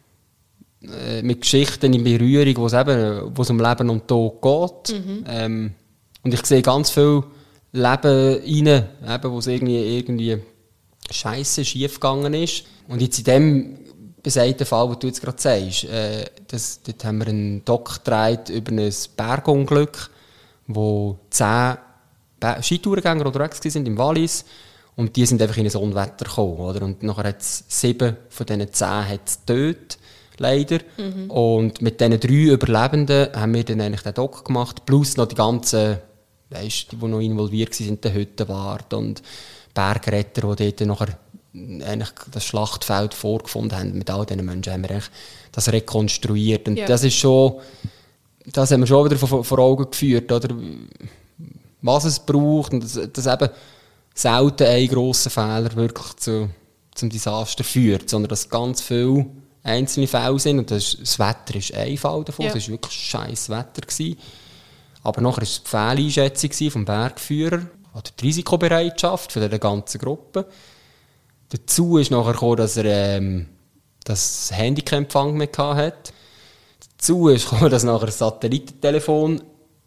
äh, mit Geschichten in Berührung, wo es eben wo es um Leben und Tod geht. Mhm. Ähm, und ich sehe ganz viel Leben rein, eben, wo es irgendwie, irgendwie scheisse schief gegangen ist. Und jetzt in dem besagten Fall, den du jetzt gerade sagst, äh, das, dort haben wir einen Doc gedreht über ein Bergunglück, wo zehn Skitourengänger unterwegs waren im Wallis und die sind einfach in ein Unwetter gekommen. Oder? Und nachher hat es sieben von diesen zehn getötet, leider. Mhm. Und mit diesen drei Überlebenden haben wir dann eigentlich den Doc gemacht, plus noch die ganzen weißt, die, die noch involviert waren in der Hüttenwart und Bergretter, die dort nachher eigentlich das Schlachtfeld vorgefunden haben. Mit all diesen Menschen haben wir eigentlich das rekonstruiert. Und ja. das ist schon, das haben wir schon wieder vor, vor Augen geführt, oder? Was es braucht und dass, dass eben selten ein grosser Fehler wirklich zu, zum Desaster führt, sondern dass ganz viele einzelne Fälle sind. Und das, ist, das Wetter ist ein Fall davon, es ja. war wirklich scheiß Wetter gewesen. Aber nachher war es die Fehleinschätzung vom Bergführer oder die Risikobereitschaft von dieser ganzen Gruppe. Dazu ist nachher gekommen, dass er ähm, das Handy keinen Empfang mehr hatte. Dazu ist gekommen, dass nachher das Satellitentelefon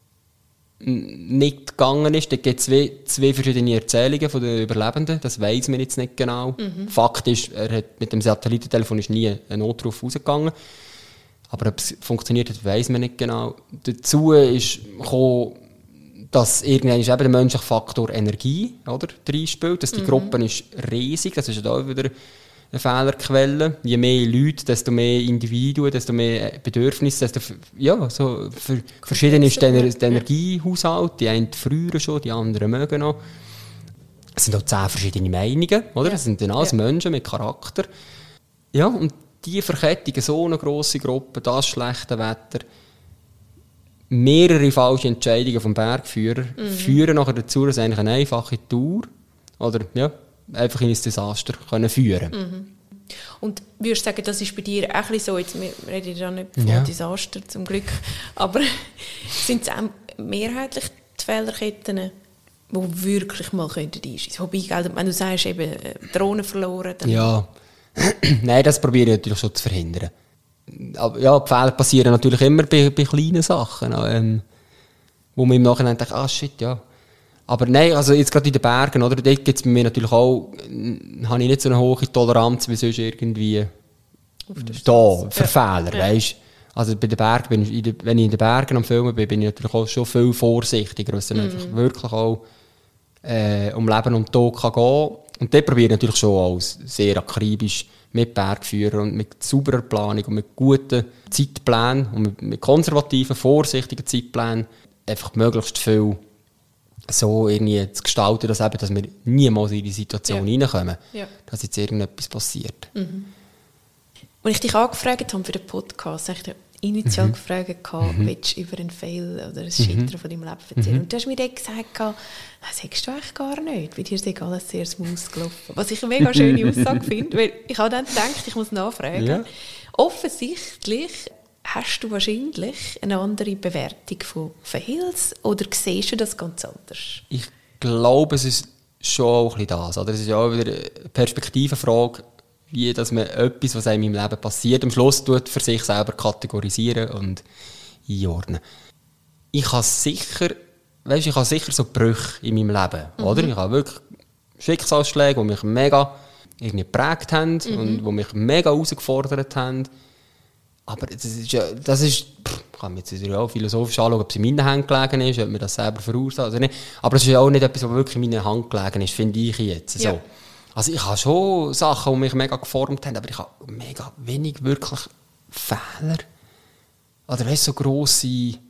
nicht gegangen ist. Da gibt es zwei, zwei verschiedene Erzählungen von den Überlebenden. Das weiss man jetzt nicht genau. Mhm. Fakt ist, er hat, mit dem Satellitentelefon ist nie ein Notruf rausgegangen. Aber ob es funktioniert hat, weiss man nicht genau. Dazu ist gekommen, dass irgendwann eben der menschliche Faktor Energie oder, reinspielt. Dass die mhm. Gruppe ist riesig. Das ist auch wieder eine Fehlerquelle. Je mehr Leute, desto mehr Individuen, desto mehr Bedürfnisse, desto ja, so für verschiedene ist der Energiehaushalt. Die einen früher schon, die anderen mögen noch. Es sind auch zehn verschiedene Meinungen, oder? Das sind dann alles ja. Menschen mit Charakter. Ja, und die Verkettung, so eine grosse Gruppe, das schlechte Wetter, mehrere falsche Entscheidungen vom Bergführer mhm. führen nachher dazu, dass eigentlich eine einfache Tour oder ja, einfach in ein Desaster können führen können. Mhm. Und würdest du sagen, das ist bei dir auch ein bisschen so, jetzt, wir reden ja nicht von ja. Desaster zum Glück, aber sind es auch mehrheitlich die Fehlerketten, die wirklich mal einschießen könnten? Wobei, wenn du sagst, eben Drohnen verloren, dann ja. Nein, das probiere ich natürlich schon zu verhindern. Aber ja, die Fehler passieren natürlich immer bei, bei kleinen Sachen, ähm, wo man im Nachhinein denkt, ah shit, ja. Aber nein, also jetzt gerade in den Bergen, oder, dort gibt es bei mir natürlich auch, habe ich nicht so eine hohe Toleranz wie sonst irgendwie da, für ja. Fehler, ja. weißt. Also bei den Bergen, bin ich, wenn ich in den Bergen am Filmen bin, bin ich natürlich auch schon viel vorsichtiger, weil es dann mhm. einfach wirklich auch äh, um Leben und Tod kann gehen. Und dort probiere ich natürlich schon alles sehr akribisch mit Bergführern und mit sauberer Planung und mit guten Zeitplänen und mit, mit konservativen, vorsichtigen Zeitplänen einfach möglichst viel so irgendwie zu gestalten, dass, eben, dass wir niemals in die Situation ja. reinkommen, ja. dass jetzt irgendetwas passiert. Mhm. Als ich dich angefragt habe für den Podcast, habe ich dich initial mhm. gefragt, mhm. willst du über einen Fail oder ein Scheitern mhm. von deinem Leben erzählen? Mhm. Und du hast mir dann gesagt, das sagst du eigentlich gar nicht, bei dir ist alles sehr smooth gelaufen. Was ich eine mega schöne Aussage finde, weil ich habe dann gedacht, ich muss nachfragen. Ja. Offensichtlich hast du wahrscheinlich eine andere Bewertung von Fails oder siehst du das ganz anders? Ich glaube, es ist schon auch ein bisschen das. Oder? Es ist ja auch wieder eine Perspektivenfrage, wie dass man etwas, was einem im Leben passiert, am Schluss tut, für sich selber kategorisieren und einordnen. Ich habe sicher, weißt, ich habe sicher so Brüche in meinem Leben. Mhm. Oder? Ich habe wirklich Schicksalsschläge, die mich mega irgendwie geprägt haben mhm. und die mich mega herausgefordert haben. Aber das ist ja, das ist, pff, ich kann mir jetzt ja auch philosophisch anschauen, ob es in meinen Händen gelegen ist, ob mir das selber verursacht oder nicht. Aber es ist ja auch nicht etwas, was wirklich in meiner Hand gelegen ist, finde ich jetzt. Ja. So. Also ich habe schon Sachen, die mich mega geformt haben, aber ich habe mega wenig wirklich Fehler. Oder weißt, so grosse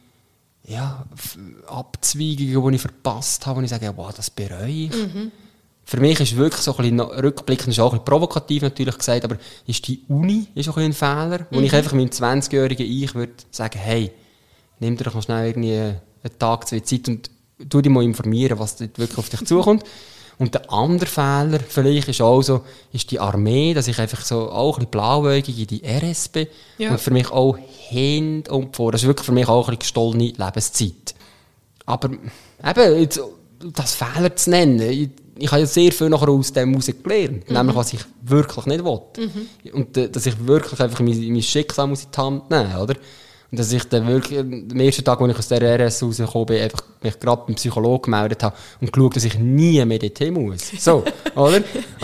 ja, Abzweigungen, die ich verpasst habe, wo ich sage, wow, das bereue ich. Mhm. Für mich ist wirklich so ein bisschen rückblickend, ist auch ein bisschen provokativ natürlich gesagt, aber ist die Uni ist auch ein, ein Fehler, wo mhm. ich einfach meinem zwanzigjährigen Ich würde sagen, hey, nimm dir doch mal schnell irgendwie einen Tag, zwei Zeit und tu dich mal informieren, was dort wirklich auf dich zukommt. Und der andere Fehler vielleicht ist auch so, ist die Armee, dass ich einfach so auch ein bisschen blauäugig in die R S bin ja. und für mich auch Hand und vor. Das ist wirklich für mich auch ein bisschen gestohlene Lebenszeit. Aber eben, jetzt, das Fehler zu nennen, ich, ich habe ja sehr viel nachher aus dem herausgelernt, mhm. nämlich was ich wirklich nicht will. Mhm. Und äh, dass ich wirklich einfach mein, mein Schicksal muss in die Hand nehmen muss, oder? Und dass ich dann wirklich, am ersten Tag, als ich aus der R S rausgekommen bin, einfach mich gerade beim Psychologen gemeldet habe und geschaut, dass ich nie mehr dorthin muss. So, oder?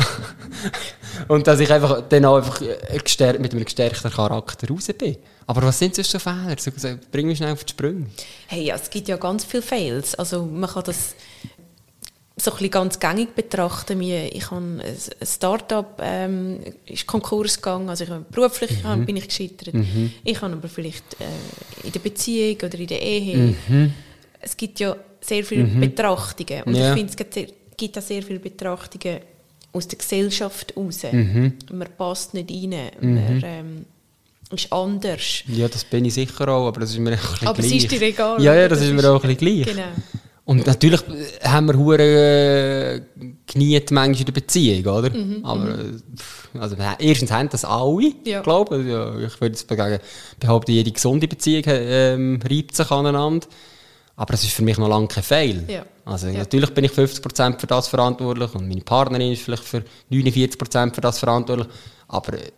Und dass ich einfach dann auch einfach gestärkt, mit einem gestärkten Charakter raus bin. Aber was sind sonst so Fehler? So, bring mich schnell auf die Sprünge. Hey, ja, es gibt ja ganz viele Fails. Also man kann das so ein bisschen ganz gängig betrachten. Ich habe ein Start-up, ähm, ist Konkurs gegangen, also ich habe, beruflich mhm. bin ich gescheitert. Mhm. Ich habe aber vielleicht äh, in der Beziehung oder in der Ehe mhm. es gibt ja sehr viele Mhm. Betrachtungen. Und Ja. ich finde, es gibt, sehr, gibt auch sehr viele Betrachtungen aus der Gesellschaft raus. Mhm. Man passt nicht rein, man ähm, ist anders. Ja, das bin ich sicher auch, aber das ist mir ein bisschen Aber es gleich. ist dir egal. Ja, ja, oder? das, ist mir auch ein bisschen gleich. Genau. Und natürlich haben wir hure äh, geniet manchmal in der Beziehung, oder? Mhm, Aber äh, pff, also, erstens haben das alle, Ja. glaube ich. Ja, ich würde jetzt behaupten, jede gesunde Beziehung ähm, reibt sich aneinander. Aber es ist für mich noch lange kein Fail. Ja. Also, Ja. natürlich bin ich fünfzig Prozent für das verantwortlich und meine Partnerin ist vielleicht für neunundvierzig Prozent für das verantwortlich. Aber äh,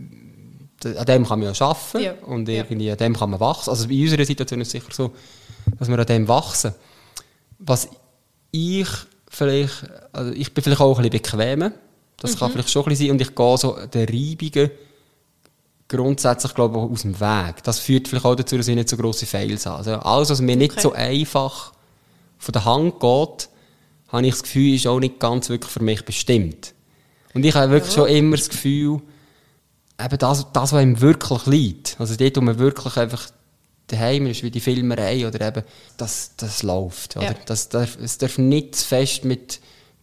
an dem kann man ja arbeiten Ja. und Ja. irgendwie an dem kann man wachsen. Also in unserer Situation ist es sicher so, dass wir an dem wachsen. Was ich vielleicht, also ich bin vielleicht auch ein bisschen bequemer, das Mhm. kann vielleicht schon ein bisschen sein, und ich gehe so den Reibungen grundsätzlich, glaube ich, aus dem Weg. Das führt vielleicht auch dazu, dass ich nicht so grosse Fails habe. Also alles, was mir nicht Okay. so einfach von der Hand geht, habe ich das Gefühl, ist auch nicht ganz wirklich für mich bestimmt. Und ich habe wirklich Ja. schon immer das Gefühl, eben das, das, was ihm wirklich liegt, also dort, wo man wirklich einfach daheim ist, wie die Filmerei, oder eben, das, das läuft. Oder? Ja. Das darf, es darf nicht zu fest mit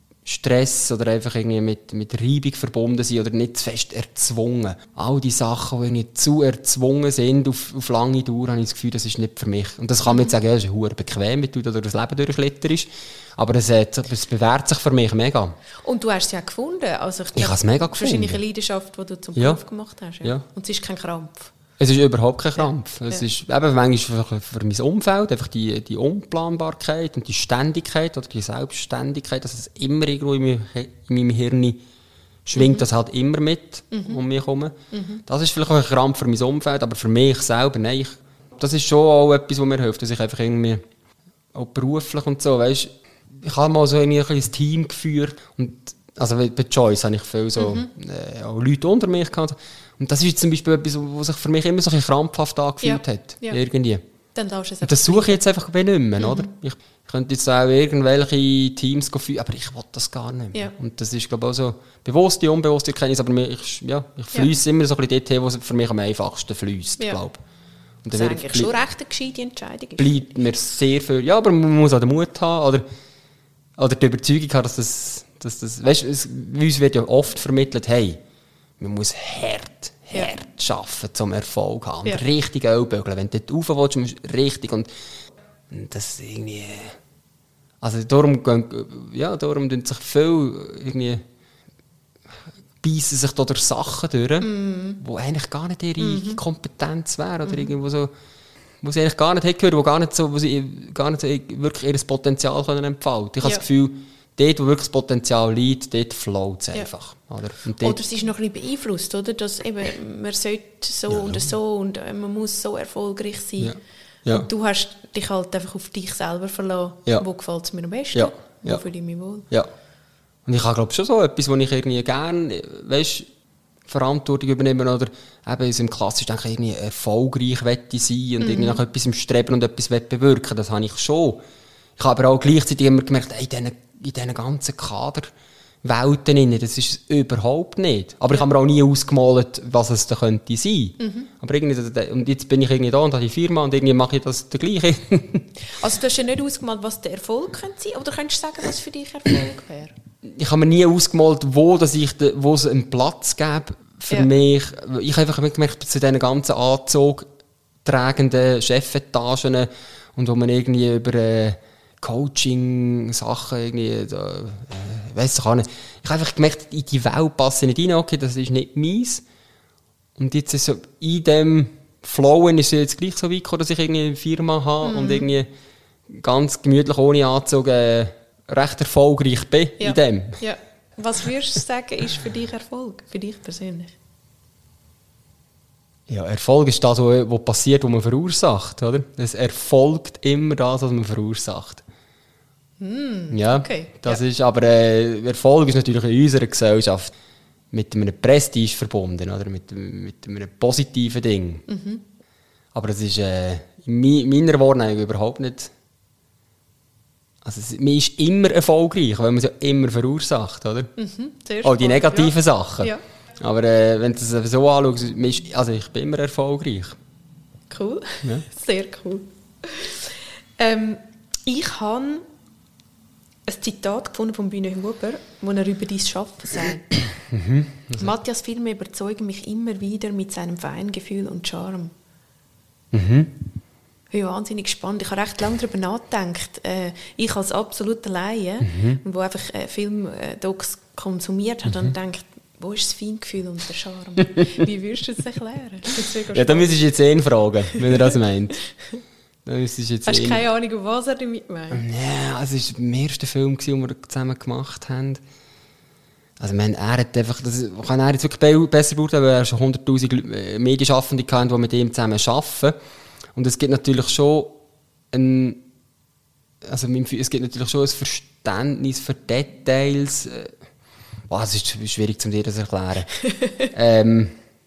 Stress oder einfach irgendwie mit, mit Reibung verbunden sein oder nicht zu fest erzwungen. All die Sachen, die irgendwie zu erzwungen sind auf, auf lange Dauer, habe ich das Gefühl, das ist nicht für mich. Und das kann man jetzt sagen, ja, das ist verdammt bequem, wenn du da durch das Leben durchschlitterst. Aber es, äh, es bewährt sich für mich mega. Und du hast es ja gefunden. Also ich Ich glaub, habe es mega Wahrscheinlich gefunden. eine Leidenschaft, die du zum Ja. Beruf gemacht hast. Ja. Ja. Und es ist kein Krampf. Es ist überhaupt kein Krampf. Ja. Es Ja. ist eben manchmal für, für mein Umfeld einfach die, die Unplanbarkeit und die Ständigkeit oder die Selbstständigkeit, dass es immer irgendwo in, meinem- in meinem Hirn schwingt, Mhm. das halt immer mit um mich herum. Das ist vielleicht auch ein Krampf für mein Umfeld, aber für mich selber, nein, ich, das ist schon auch etwas, was mir hilft, dass ich einfach irgendwie auch beruflich und so, weißt, ich habe mal so irgendwie ein kleines Team geführt und also bei Choice habe ich viel so Mhm. äh, auch Leute unter mich gehabt. Und das ist jetzt zum Beispiel etwas, was sich für mich immer so ein bisschen krampfhaft angefühlt Ja. hat. Ja. Irgendwie. Dann darfst du es Und das einfach suche ich jetzt einfach nicht mehr, Mhm. oder? Ich, ich könnte jetzt auch irgendwelche Teams führen, aber ich will das gar nicht mehr. Ja. Und das ist, glaube ich, auch so bewusste, unbewusste Erkenntnis, aber mir- ich, ja, ich fliesse immer so ein bisschen dorthin, wo es für mich am einfachsten fließt, Ja. glaube ich. Und Das dann ist wird- eigentlich schon recht eine gescheite Entscheidung. Ist. bleibt mir sehr viel. Ja, aber man muss auch den Mut haben oder, oder die Überzeugung haben, dass das, dass das weißt, es, uns wird ja oft vermittelt, hey, man muss hart, Ja. hart arbeiten, zum Erfolg haben. Und Ja. richtig aufbügeln. Wenn du dort rauf willst, musst du richtig. Und das irgendwie. Also darum, gehen- ja, darum tun sich viel irgendwie beißen sich da durch Sachen durch, Mhm. wo eigentlich gar nicht ihre Kompetenz wäre oder irgendwo so, wo sie eigentlich gar nicht hätte wo gar nicht so, wo sie gar nicht so wirklich ihr Potenzial können entfalten. Ich habe Ja. das Gefühl, dort, wo wirklich das Potenzial liegt, dort float es Ja. einfach. Oder? Und dort, Oder es ist noch ein bisschen beeinflusst, oder? Dass eben, man sollte so und so und äh, man muss so erfolgreich sein. Ja. Ja. Und du hast dich halt einfach auf dich selber verlassen. Ja. Wo gefällt es mir am besten? Ja. Wo Ja. fühle ich mich wohl? Ja. Und ich habe, glaube schon so etwas, wo ich irgendwie gerne, weißt, Verantwortung übernehmen oder eben in unserem klassisch denke ich, irgendwie erfolgreich wette sein und irgendwie nach etwas im Streben und etwas wette bewirken. Das habe ich schon. Ich habe aber auch gleichzeitig immer gemerkt, ey, in diesen, in diesen ganzen Kaderwelten innen, das ist es überhaupt nicht. Aber ich habe mir auch nie ausgemalt, was es da könnte sein. Aber irgendwie, und jetzt bin ich irgendwie da und habe die Firma und irgendwie mache ich das der Gleiche. Also du hast ja nicht ausgemalt, was der Erfolg könnte sein, oder könntest du sagen, was für dich Erfolg wäre? Ich habe mir nie ausgemalt, wo, dass ich de, wo es einen Platz gäbe für Ja. mich. Ich habe einfach gemerkt, zu diesen ganzen Anzug tragenden Chefetagen und wo man irgendwie über äh, Coaching-Sachen irgendwie, da, äh, weiss ich auch nicht. Ich habe einfach gemerkt, in die Welt passe ich nicht rein, okay, das ist nicht meins. Und jetzt ist so, in dem Flowen ist es jetzt gleich so weit gekommen, dass ich irgendwie eine Firma habe und irgendwie ganz gemütlich ohne Anzug äh, recht erfolgreich bin Ja. in dem. Ja. Was würdest du sagen, ist für dich Erfolg? Für dich persönlich? Ja, Erfolg ist das, was was passiert, was man verursacht, oder? Es erfolgt immer das, was man verursacht. ja, okay, das ja. ist, aber äh, Erfolg ist natürlich in unserer Gesellschaft mit einem Prestige verbunden, oder? Mit, mit einem positiven Ding. Aber es ist äh, in mi- meiner Wahrnehmung überhaupt nicht. Also es, man ist immer erfolgreich, weil man es ja immer verursacht, oder? Mhm, sehr Auch die spannend, negativen ja. Sachen. Ja. Aber äh, wenn du es so anschaust, man ist, also ich bin immer erfolgreich. Cool, Ja. sehr cool. Ähm, Ich habe ein Zitat gefunden von Bühne Huber, wo er über dein Schaffen sagt. Mhm. Also. Matthias Filme überzeugen mich immer wieder mit seinem Feingefühl und Charme. Mhm. Ich bin wahnsinnig gespannt. Ich habe recht lange darüber nachgedacht. Äh, ich als absoluter Laie, mhm. wo einfach äh, Filmdocs konsumiert hat, mhm. und denkt, wo ist das Feingefühl und der Charme? Wie würdest du das erklären? Das ja, da müsstest du jetzt ihn fragen, wenn er das meint. Da jetzt Hast du keine Ahnung, was er damit meint? Ja, es war der erste Film, den wir zusammen gemacht haben. Also, meine, er hat einfach, das kann er jetzt wirklich besser beurteilen, weil er schon hunderttausend Medienschaffende hatte, die mit ihm zusammen arbeiten. Und es gibt natürlich schon ein, also es gibt natürlich schon ein Verständnis für Details. Boah, es ist schwierig, um dir das zu erklären. ähm,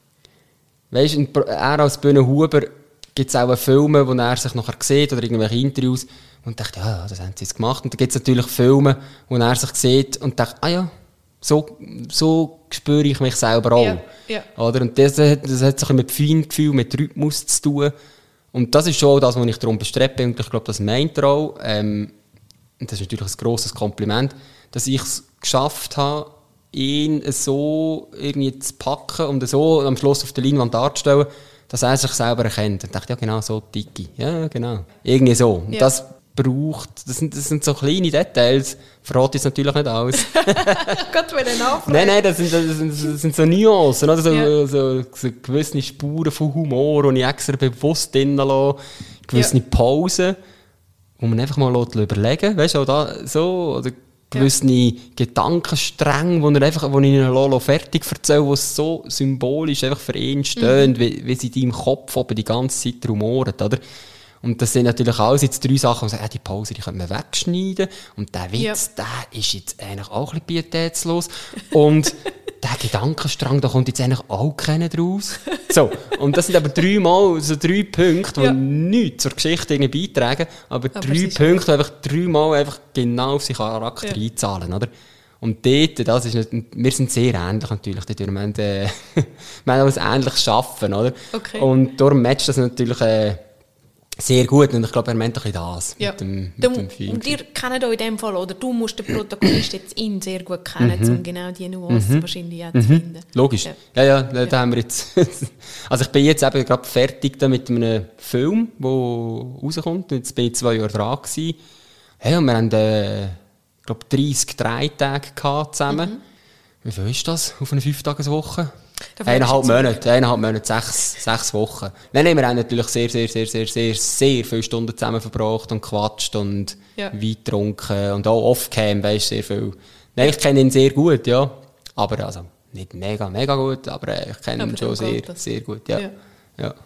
weißt du, er als Bühne Huber gibt es auch Filme, wo er sich nachher sieht oder irgendwelche Interviews und denkt, ja, das haben sie jetzt gemacht. Und dann gibt es natürlich Filme, wo er sich sieht und denkt, ah ja, so, so spüre ich mich selber auch. Ja, ja. Oder? Und das, das hat so mit Feingefühl, mit Rhythmus zu tun. Und das ist schon das, was ich darum bestrebe. Und ich glaube, das meint er auch. Ähm, und das ist natürlich ein grosses Kompliment, dass ich es geschafft habe, ihn so irgendwie zu packen und so am Schluss auf der Leinwand darzustellen, dass er sich selber erkennt. Und dachte, ja genau, so Tiki. Ja, genau. Irgendwie so. Und ja. das braucht, das sind, das sind so kleine Details, verrate ich es natürlich nicht alles. Gott, wenn er nachfragt. Nein, nein, das sind, das sind, das sind so Nuancen, oder? So, ja. so, so gewisse Spuren von Humor, die ich extra bewusst drin lasse, gewisse ja. Pausen, wo man einfach mal überlegen lässt, weißt du, auch da so, oder gewisse ja. Gedankenstränge, wo, er einfach, wo ich ihnen Lolo fertig erzähle, die so symbolisch einfach für ihn stehen, mhm. wie, wie sie in deinem Kopf oben die ganze Zeit rumoren, oder? Und das sind natürlich alles jetzt drei Sachen, wo man sagt, ja, die Pause, die können wir wegschneiden. Und der Witz, ja. der ist jetzt eigentlich auch ein bisschen pietätslos. Und der Gedankenstrang, da kommt jetzt eigentlich auch keiner draus. So, und das sind aber dreimal, so drei Punkte, die ja. nichts zur Geschichte irgendwie beitragen, aber, aber drei Punkte, die einfach dreimal einfach genau auf seinen Charakter ja. einzahlen, oder? Und dort, das ist nicht, wir sind sehr ähnlich natürlich, dort, wir haben, äh, wir haben auch ein ähnliches Schaffen, oder? Okay. Und darum matcht das natürlich, äh, sehr gut, und ich glaube, er meint ein bisschen das ja. mit dem, mit du, dem Film. Und ihr kennt auch in dem Fall, oder du musst den Protagonist jetzt ihn sehr gut kennen, mhm. um genau diese Nuancen mhm. wahrscheinlich auch zu finden. Logisch. Ja, ja, ja, da, ja. da haben wir jetzt... also ich bin jetzt eben gerade fertig da mit einem Film, der rauskommt. Jetzt bin ich zwei Jahre dran gewesen. Hey, und wir haben, äh, ich glaube, dreissig Drehtage gehabt zusammen. Mhm. Wie viel ist das auf eine Fünf-Tages-Woche? Eineinhalb Monate, eineinhalb Monate, sechs, sechs Wochen. Nein, nein, wir haben natürlich sehr, sehr, sehr, sehr, sehr, sehr viele Stunden zusammen verbracht und gequatscht und ja. Wein getrunken und auch off-cam, weisst du, sehr viel. Nein, ich kenne ihn sehr gut, ja. Aber also, nicht mega, mega gut, aber ich kenne ihn schon sehr, sehr gut, ja. Ja. ja.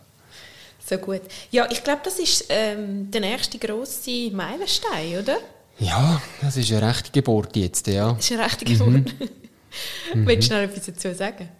So gut. Ja, ich glaube, das ist ähm, der nächste grosse Meilenstein, oder? Ja, das ist eine rechte Geburt jetzt, ja. Das ist eine rechte Geburt. Mhm. Willst du noch etwas dazu sagen?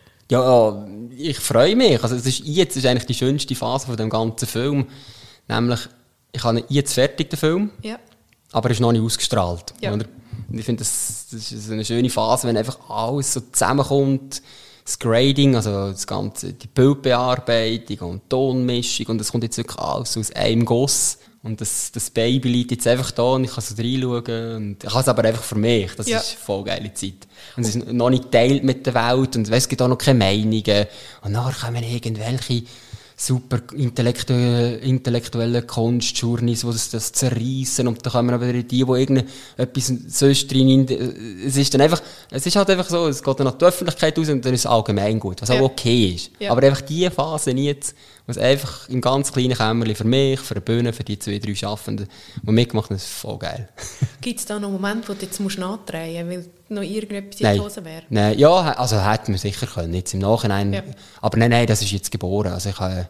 Ja, ich freue mich. Also es ist, jetzt ist eigentlich die schönste Phase von dem ganzen Film. Nämlich, ich habe jetzt fertig, den Film, ja. aber er ist noch nicht ausgestrahlt. Ja. Oder? Und ich finde, das, das ist eine schöne Phase, wenn einfach alles so zusammenkommt. Das Grading, also das ganze, die Bildbearbeitung und die Tonmischung, und das kommt jetzt wirklich alles aus einem Guss. Und das, das Baby liegt jetzt einfach da und ich kann so reinschauen. Und ich kann es aber einfach für mich. Das ja. ist eine voll geile Zeit. Und es ist noch nicht geteilt mit der Welt und es gibt auch noch keine Meinungen. Und nachher kommen irgendwelche super intellektuelle, intellektuelle Kunstjourneys, die das, das zerreissen. Und dann kommen aber die, die irgendetwas sonst drin. Es ist dann einfach, es ist halt einfach so, es geht dann an die Öffentlichkeit raus und dann ist es allgemein gut, was ja. auch okay ist. Ja. Aber einfach diese Phase jetzt, was einfach im ganz kleinen Kämmerchen für mich, für die Bühne, für die zwei, drei Schaffenden, die mitgemacht haben, das ist voll geil. Gibt es da noch Momente, wo du jetzt musst nachdrehen musst, weil noch irgendetwas in die Hose wäre? Nein, ja, also hätte man sicher können, jetzt im Nachhinein. Ja. Aber nein, nein, das ist jetzt geboren. Also ich habe,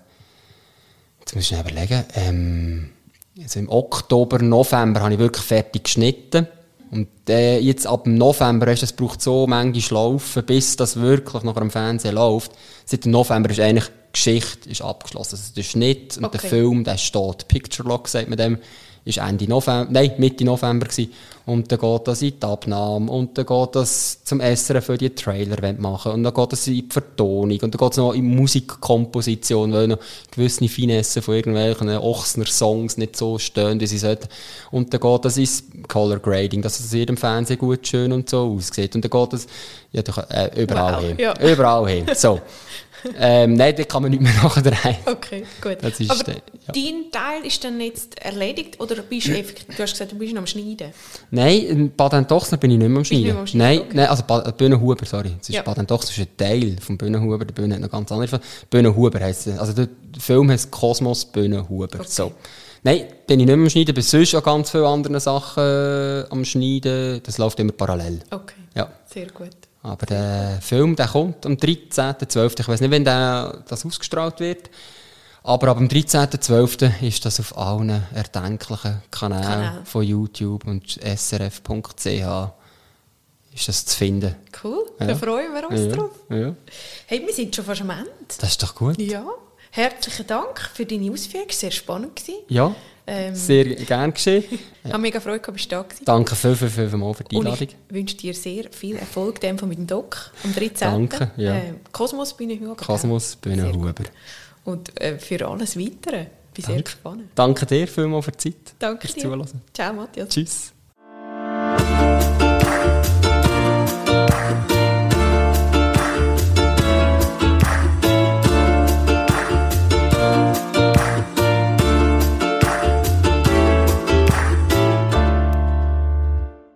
jetzt muss ich schnell überlegen, ähm, also im Oktober, November habe ich wirklich fertig geschnitten. Und äh, jetzt ab dem November, es braucht so manchmal laufen, bis das wirklich noch am Fernsehen läuft. Seit dem November ist eigentlich die Geschichte ist abgeschlossen. Also der Schnitt und okay. der Film, der steht. Picture Lock, sagt man dem, ist Ende November, nein, Mitte November gewesen. Und dann geht das in die Abnahme und dann geht das zum S R F für die Trailer machen und dann geht das in die Vertonung und dann geht es noch in Musikkomposition, weil noch gewisse Finessen von irgendwelchen Ochsner Songs nicht so stehen, wie sie sollten. Und dann geht das ins Color Grading, dass es in jedem Fernsehen gut, schön und so aussieht. Und dann geht das ja, äh, überall wow, hin. Ja. Überall hin. So. Ähm, nein, da kann man nicht mehr nachdrehen. Okay, gut. Das ist Aber der, ja. dein Teil ist dann jetzt erledigt oder bist du effektiv, du hast gesagt, du bist noch am Schneiden? Nein, in Baden-Tochsner bin ich nicht mehr am Schneiden. Nicht mehr am Schneiden, Nein, okay. nein, also ba- Bühnenhuber, sorry. Es ist Ja. Baden-Tochsner ist ein Teil vom Bühnenhuber, der Bühne hat noch ganz andere. Bühnenhuber heisst es. Also der Film heisst Kosmos Bühnenhuber. Okay. So. Nein, bin ich nicht mehr am Schneiden, bin sonst an ganz vielen anderen Sachen äh, am Schneiden. Das läuft immer parallel. Okay, Ja. sehr gut. Aber der Film, der kommt am dreizehnten zwölften Ich weiß nicht, wann der, das ausgestrahlt wird. Aber ab dem dreizehnten zwölften ist das auf allen erdenklichen Kanälen Kanäle. von YouTube und s r f punkt c h ist das zu finden. Cool, Ja. da freuen wir uns Ja, drauf. ja. Hey, wir sind schon fast am Ende. Das ist doch gut. Ja, herzlichen Dank für deine Ausführungen, sehr spannend gewesen. Ja, Ähm, sehr gern geschehen. Ich habe mega Freude, dass du da warst. Danke viel, viel, viel mal für die Und Einladung. ich wünsche dir sehr viel Erfolg dem von mit dem Doc am dreizehnten Danke, ja. Äh, Kosmos Bühnenhuber. Kosmos Sehr Bühnenhuber. gut. Und äh, für alles Weitere. Bin sehr Danke. gespannt. Danke dir vielmals für die Zeit. Danke fürs dir. Zuhören. Ciao, Matthias. Tschüss.